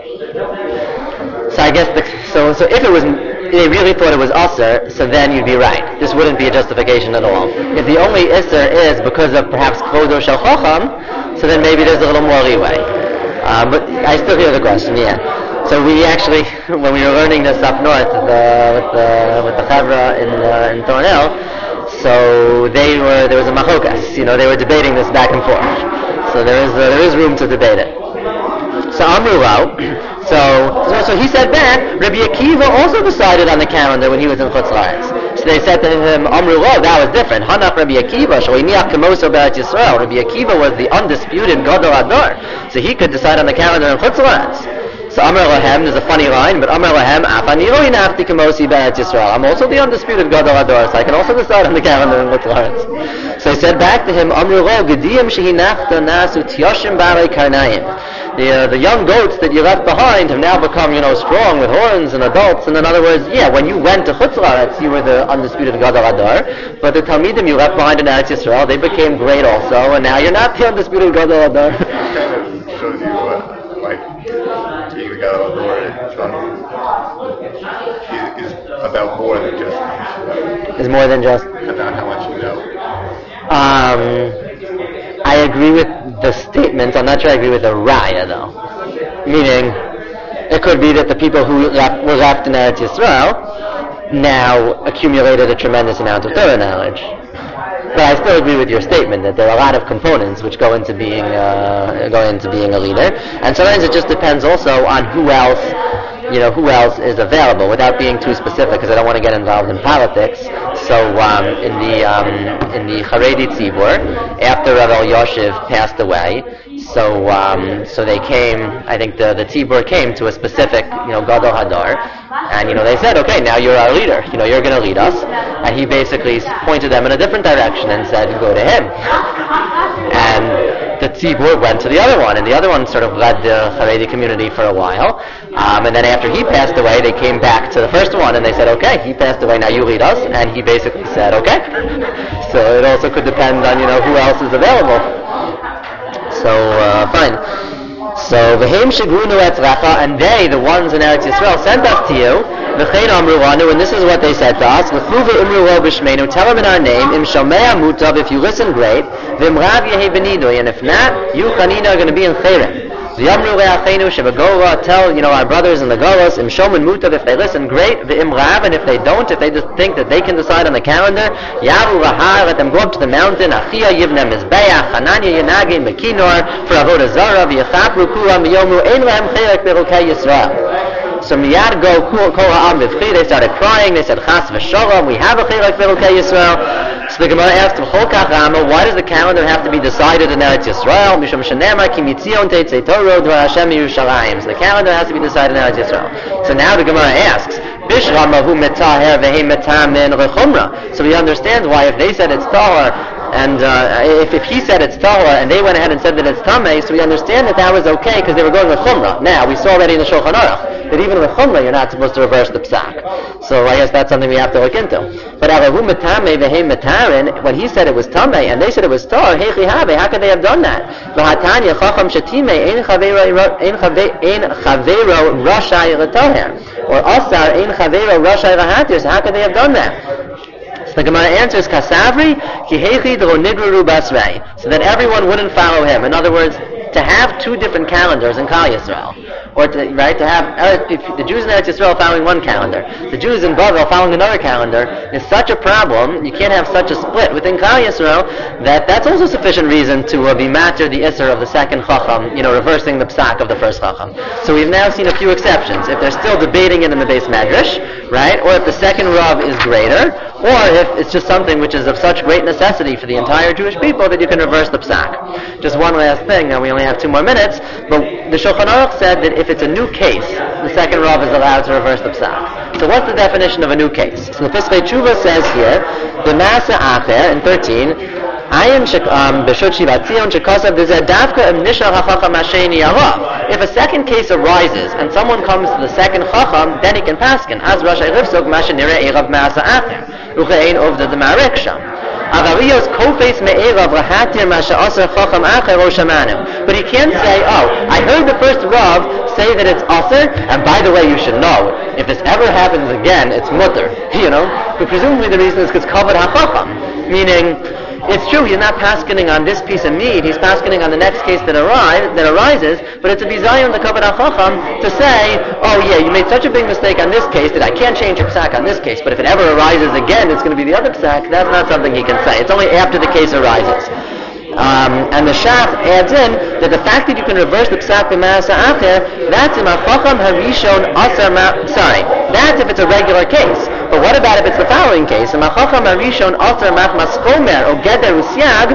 So I guess the, so so if it was they really thought it was aser, so then you'd be right. This wouldn't be a justification at all. If the only iser is because of perhaps kodo shel chacham, so then maybe there's a little more leeway. Um, but I still hear the question, yeah. So we actually, when we were learning this up north the, with the with the chavra in uh, in Thornell, so they were there was a machokas, you know, they were debating this back and forth. So there is uh, there is room to debate it. So Amru Lo, so, so so he said back, Rabbi Akiva also decided on the calendar when he was in Chutz La'aretz. So they said to him, Amru Lo, that was different. Hanach Rabbi Akiva, Shoiniach Kemoso B'Eretz Yisrael. Rabbi Akiva was the undisputed Gadol Adar, so he could decide on the calendar in Chutz La'aretz. So Amar Lahem, there's a funny line, but Amar Lahem, Afani lo hinachti kemosi b'Eretz Yisrael. I'm also the undisputed Gadol Adar, so I can also decide on the calendar in Chutz La'aretz. So he said back to him, Amru Lo, Gediyim shehinachta nasu tyoshim b'arei karnayim. The, uh, the young goats that you left behind have now become, you know, strong with horns and adults. And in other words, yeah, when you went to Chutz La'aretz, you were the undisputed Gadol Adar. But the Talmidim you left behind in Eretz Yisrael, they became great also, and now you're not the undisputed Gadol Adar. It kind of shows you what, like, being the Gadol Adar is, is about more than just uh, Is more than just about how much you know. Um, I agree with the statement. I'm not sure I agree with the raya, though. Meaning, it could be that the people who left, were left in Eretz Yisrael now accumulated a tremendous amount of Torah knowledge. But I still agree with your statement that there are a lot of components which go into being uh, go into being a leader, and sometimes it just depends also on who else. You know, who else is available, without being too specific, because I don't want to get involved in politics. So, um, in the um, in the Haredi Tzibur, after Rav Elyashiv passed away, so um, so they came. I think the the Tzibur came to a specific, you know, Gadol Hadar, and you know they said, okay, now you're our leader. You know, you're going to lead us. And he basically pointed them in a different direction and said, go to him. And the Tzibur went to the other one, and the other one sort of led the Haredi community for a while. Um, and then after he passed away, they came back to the first one, and they said, okay, he passed away, now you lead us. And he basically said, okay. So it also could depend on, you know, who else is available. So, uh, fine. So, V'heim shegrunu etzrecha, and they, the ones in Eretz Yisrael, sent us to you, V'chein amru lanu, and this is what they said to us, L'chu v'imru lo b'shmeinu, tell them in our name, Im shomea mutav, if you listen great, V'im rav yehi b'nidui, and if not, you chanina are going to be in Cherem. V'yamru le'achenu shebagola, tell, you know, our brothers in the Golos, Im shomen mutav, if they listen great, V'im rav, and if they don't, if they just think that they can decide on the calendar, Yavu lahar, let them go up to the mountain, Achia yivne mizbeach, Hananya yinagi mekinor, for avodah zara, V'yachapru kulam v'yomru, ein lehem cherek b'rukei Yisrael. So miyad go kol ha'am b'vchi, they started crying, they said, Chas v'sholom, we have a cherek b'rukei Yisrael. So the Gemara asked him, Cholkach Rama, why does the calendar have to be decided in Eretz Yisrael? Mishum shenemar ki mitzion teitzei Torah dvar Hashem Yerushalayim. So the calendar has to be decided in Eretz Yisrael. So now the Gemara asks, Bishramahu metaher vehe metamin rechumra. So he understands why if they said it's tahor, and uh, if, if he said it's tahor and they went ahead and said that it's tameh, so we understand that that was okay because they were going with chumrah. Now we saw already in the Shulchan Aruch that even with chumrah you're not supposed to reverse the psak. So I guess that's something we have to look into. But avahu metameh vehe metarin, when he said it was tameh and they said it was tahor, heichi have, how could they have done that? V'hatanya chacham shetime ein chavero ein chavero rashai l'toher, or asar ein chavero rashai l'hatir. So how could they have done that? So the Gemara answers, Kasavri, Kihechi Dro Nigru Basrei, so that everyone wouldn't follow him. In other words, to have two different calendars in Kal Yisrael, or to, right, to have if the Jews in Eretz Yisrael following one calendar, the Jews in Bavel following another calendar, is such a problem. You can't have such a split within Kal Yisrael that that's also sufficient reason to uh, be matter the Isser of the second Chacham, you know, reversing the psak of the first Chacham. So we've now seen a few exceptions. If they're still debating it in the base Medrash, right, or if the second Rav is greater, or if it's just something which is of such great necessity for the entire Jewish people that you can reverse the psak. Just one last thing, now we only have two more minutes, but the Shulchan Aruch said that if it's a new case, the second Rav is allowed to reverse the psak. So what's the definition of a new case? So the Pischei Tshuva says here, the Masa Acher in thirteen, Ayin b'shut Shivat Zion shekasav d'zeh davka im nishal hachacham hasheni harav. If a second case arises and someone comes to the second chacham, then he can paskin. Az rashay rifsok mashen nireh erav Masa Acher. Uchein ovda the marik sham. Avariyos kofes me'erav rahatir masha aser chacham acher o shamanu. But he can't say, oh, I heard the first Rav say that it's aser, and by the way, you should know, if this ever happens again, it's mutter. You know? But presumably the reason is because kavod hachacham. Meaning, it's true, he's not paskening on this piece of meat, he's paskening on the next case that, arise, that arises, but it's a bizayon the kavod hachacham to say, oh yeah, you made such a big mistake on this case that I can't change your psak on this case, but if it ever arises again, it's going to be the other psak. That's not something he can say. It's only after the case arises. Um, and the Shach adds in that the fact that you can reverse the psak b'ma'asa acher, that's in ma'chacham harishon asar ma, sorry, that's if it's a regular case. But what about if it's the following case? Ma'chacham harishon asar mach maskomer o geder usyag,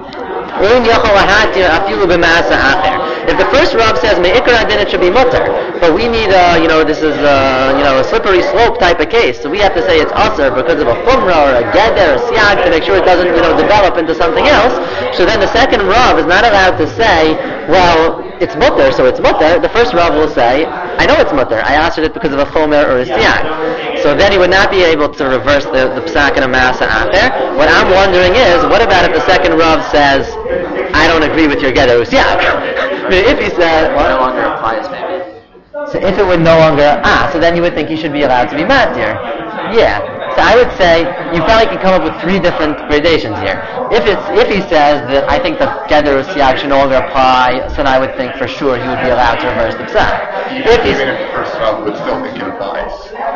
ein yachol lahatir afilu b'ma'asa acher. If the first Rav says me'ikar adin, it should be mutter, but we need a, you know, this is a, you know, a slippery slope type of case, so we have to say it's asr because of a chumrah or a geder or siag to make sure it doesn't, you know, develop into something else. So then the second Rav is not allowed to say, well, it's mutter, so it's mutter. The first Rav will say, I know it's mutter, I answered it because of a chomer or a siag. So then he would not be able to reverse the, the psak and a masa acher. What I'm wondering is, what about if the second Rav says, I don't agree with your geder or siag? If he said, well, no longer applies, maybe. So if it would no longer, ah, so then you would think he should be allowed to be matir. Yeah. So I would say you probably can come up with three different gradations here. If it's if he says that I think the geder siag should no longer apply, so then I would think for sure he would be allowed to reverse the psak. If he's, even if the first Rav would still think it applies.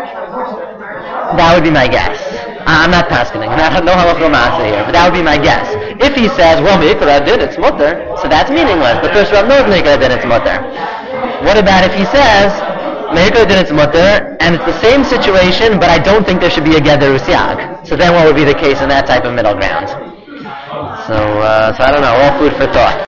That would be my guess. I'm not paskening. I have no halachah ma'aseh here, but that would be my guess. If he says, well, me'ikra did, it's mutter, so that's meaningless. The first Rav knows me'ikra did, it's mutter. What about if he says, me'ikra did, it's mutter, and it's the same situation, but I don't think there should be a geder usiag. So then what would be the case in that type of middle ground? So, uh, so I don't know, all food for thought.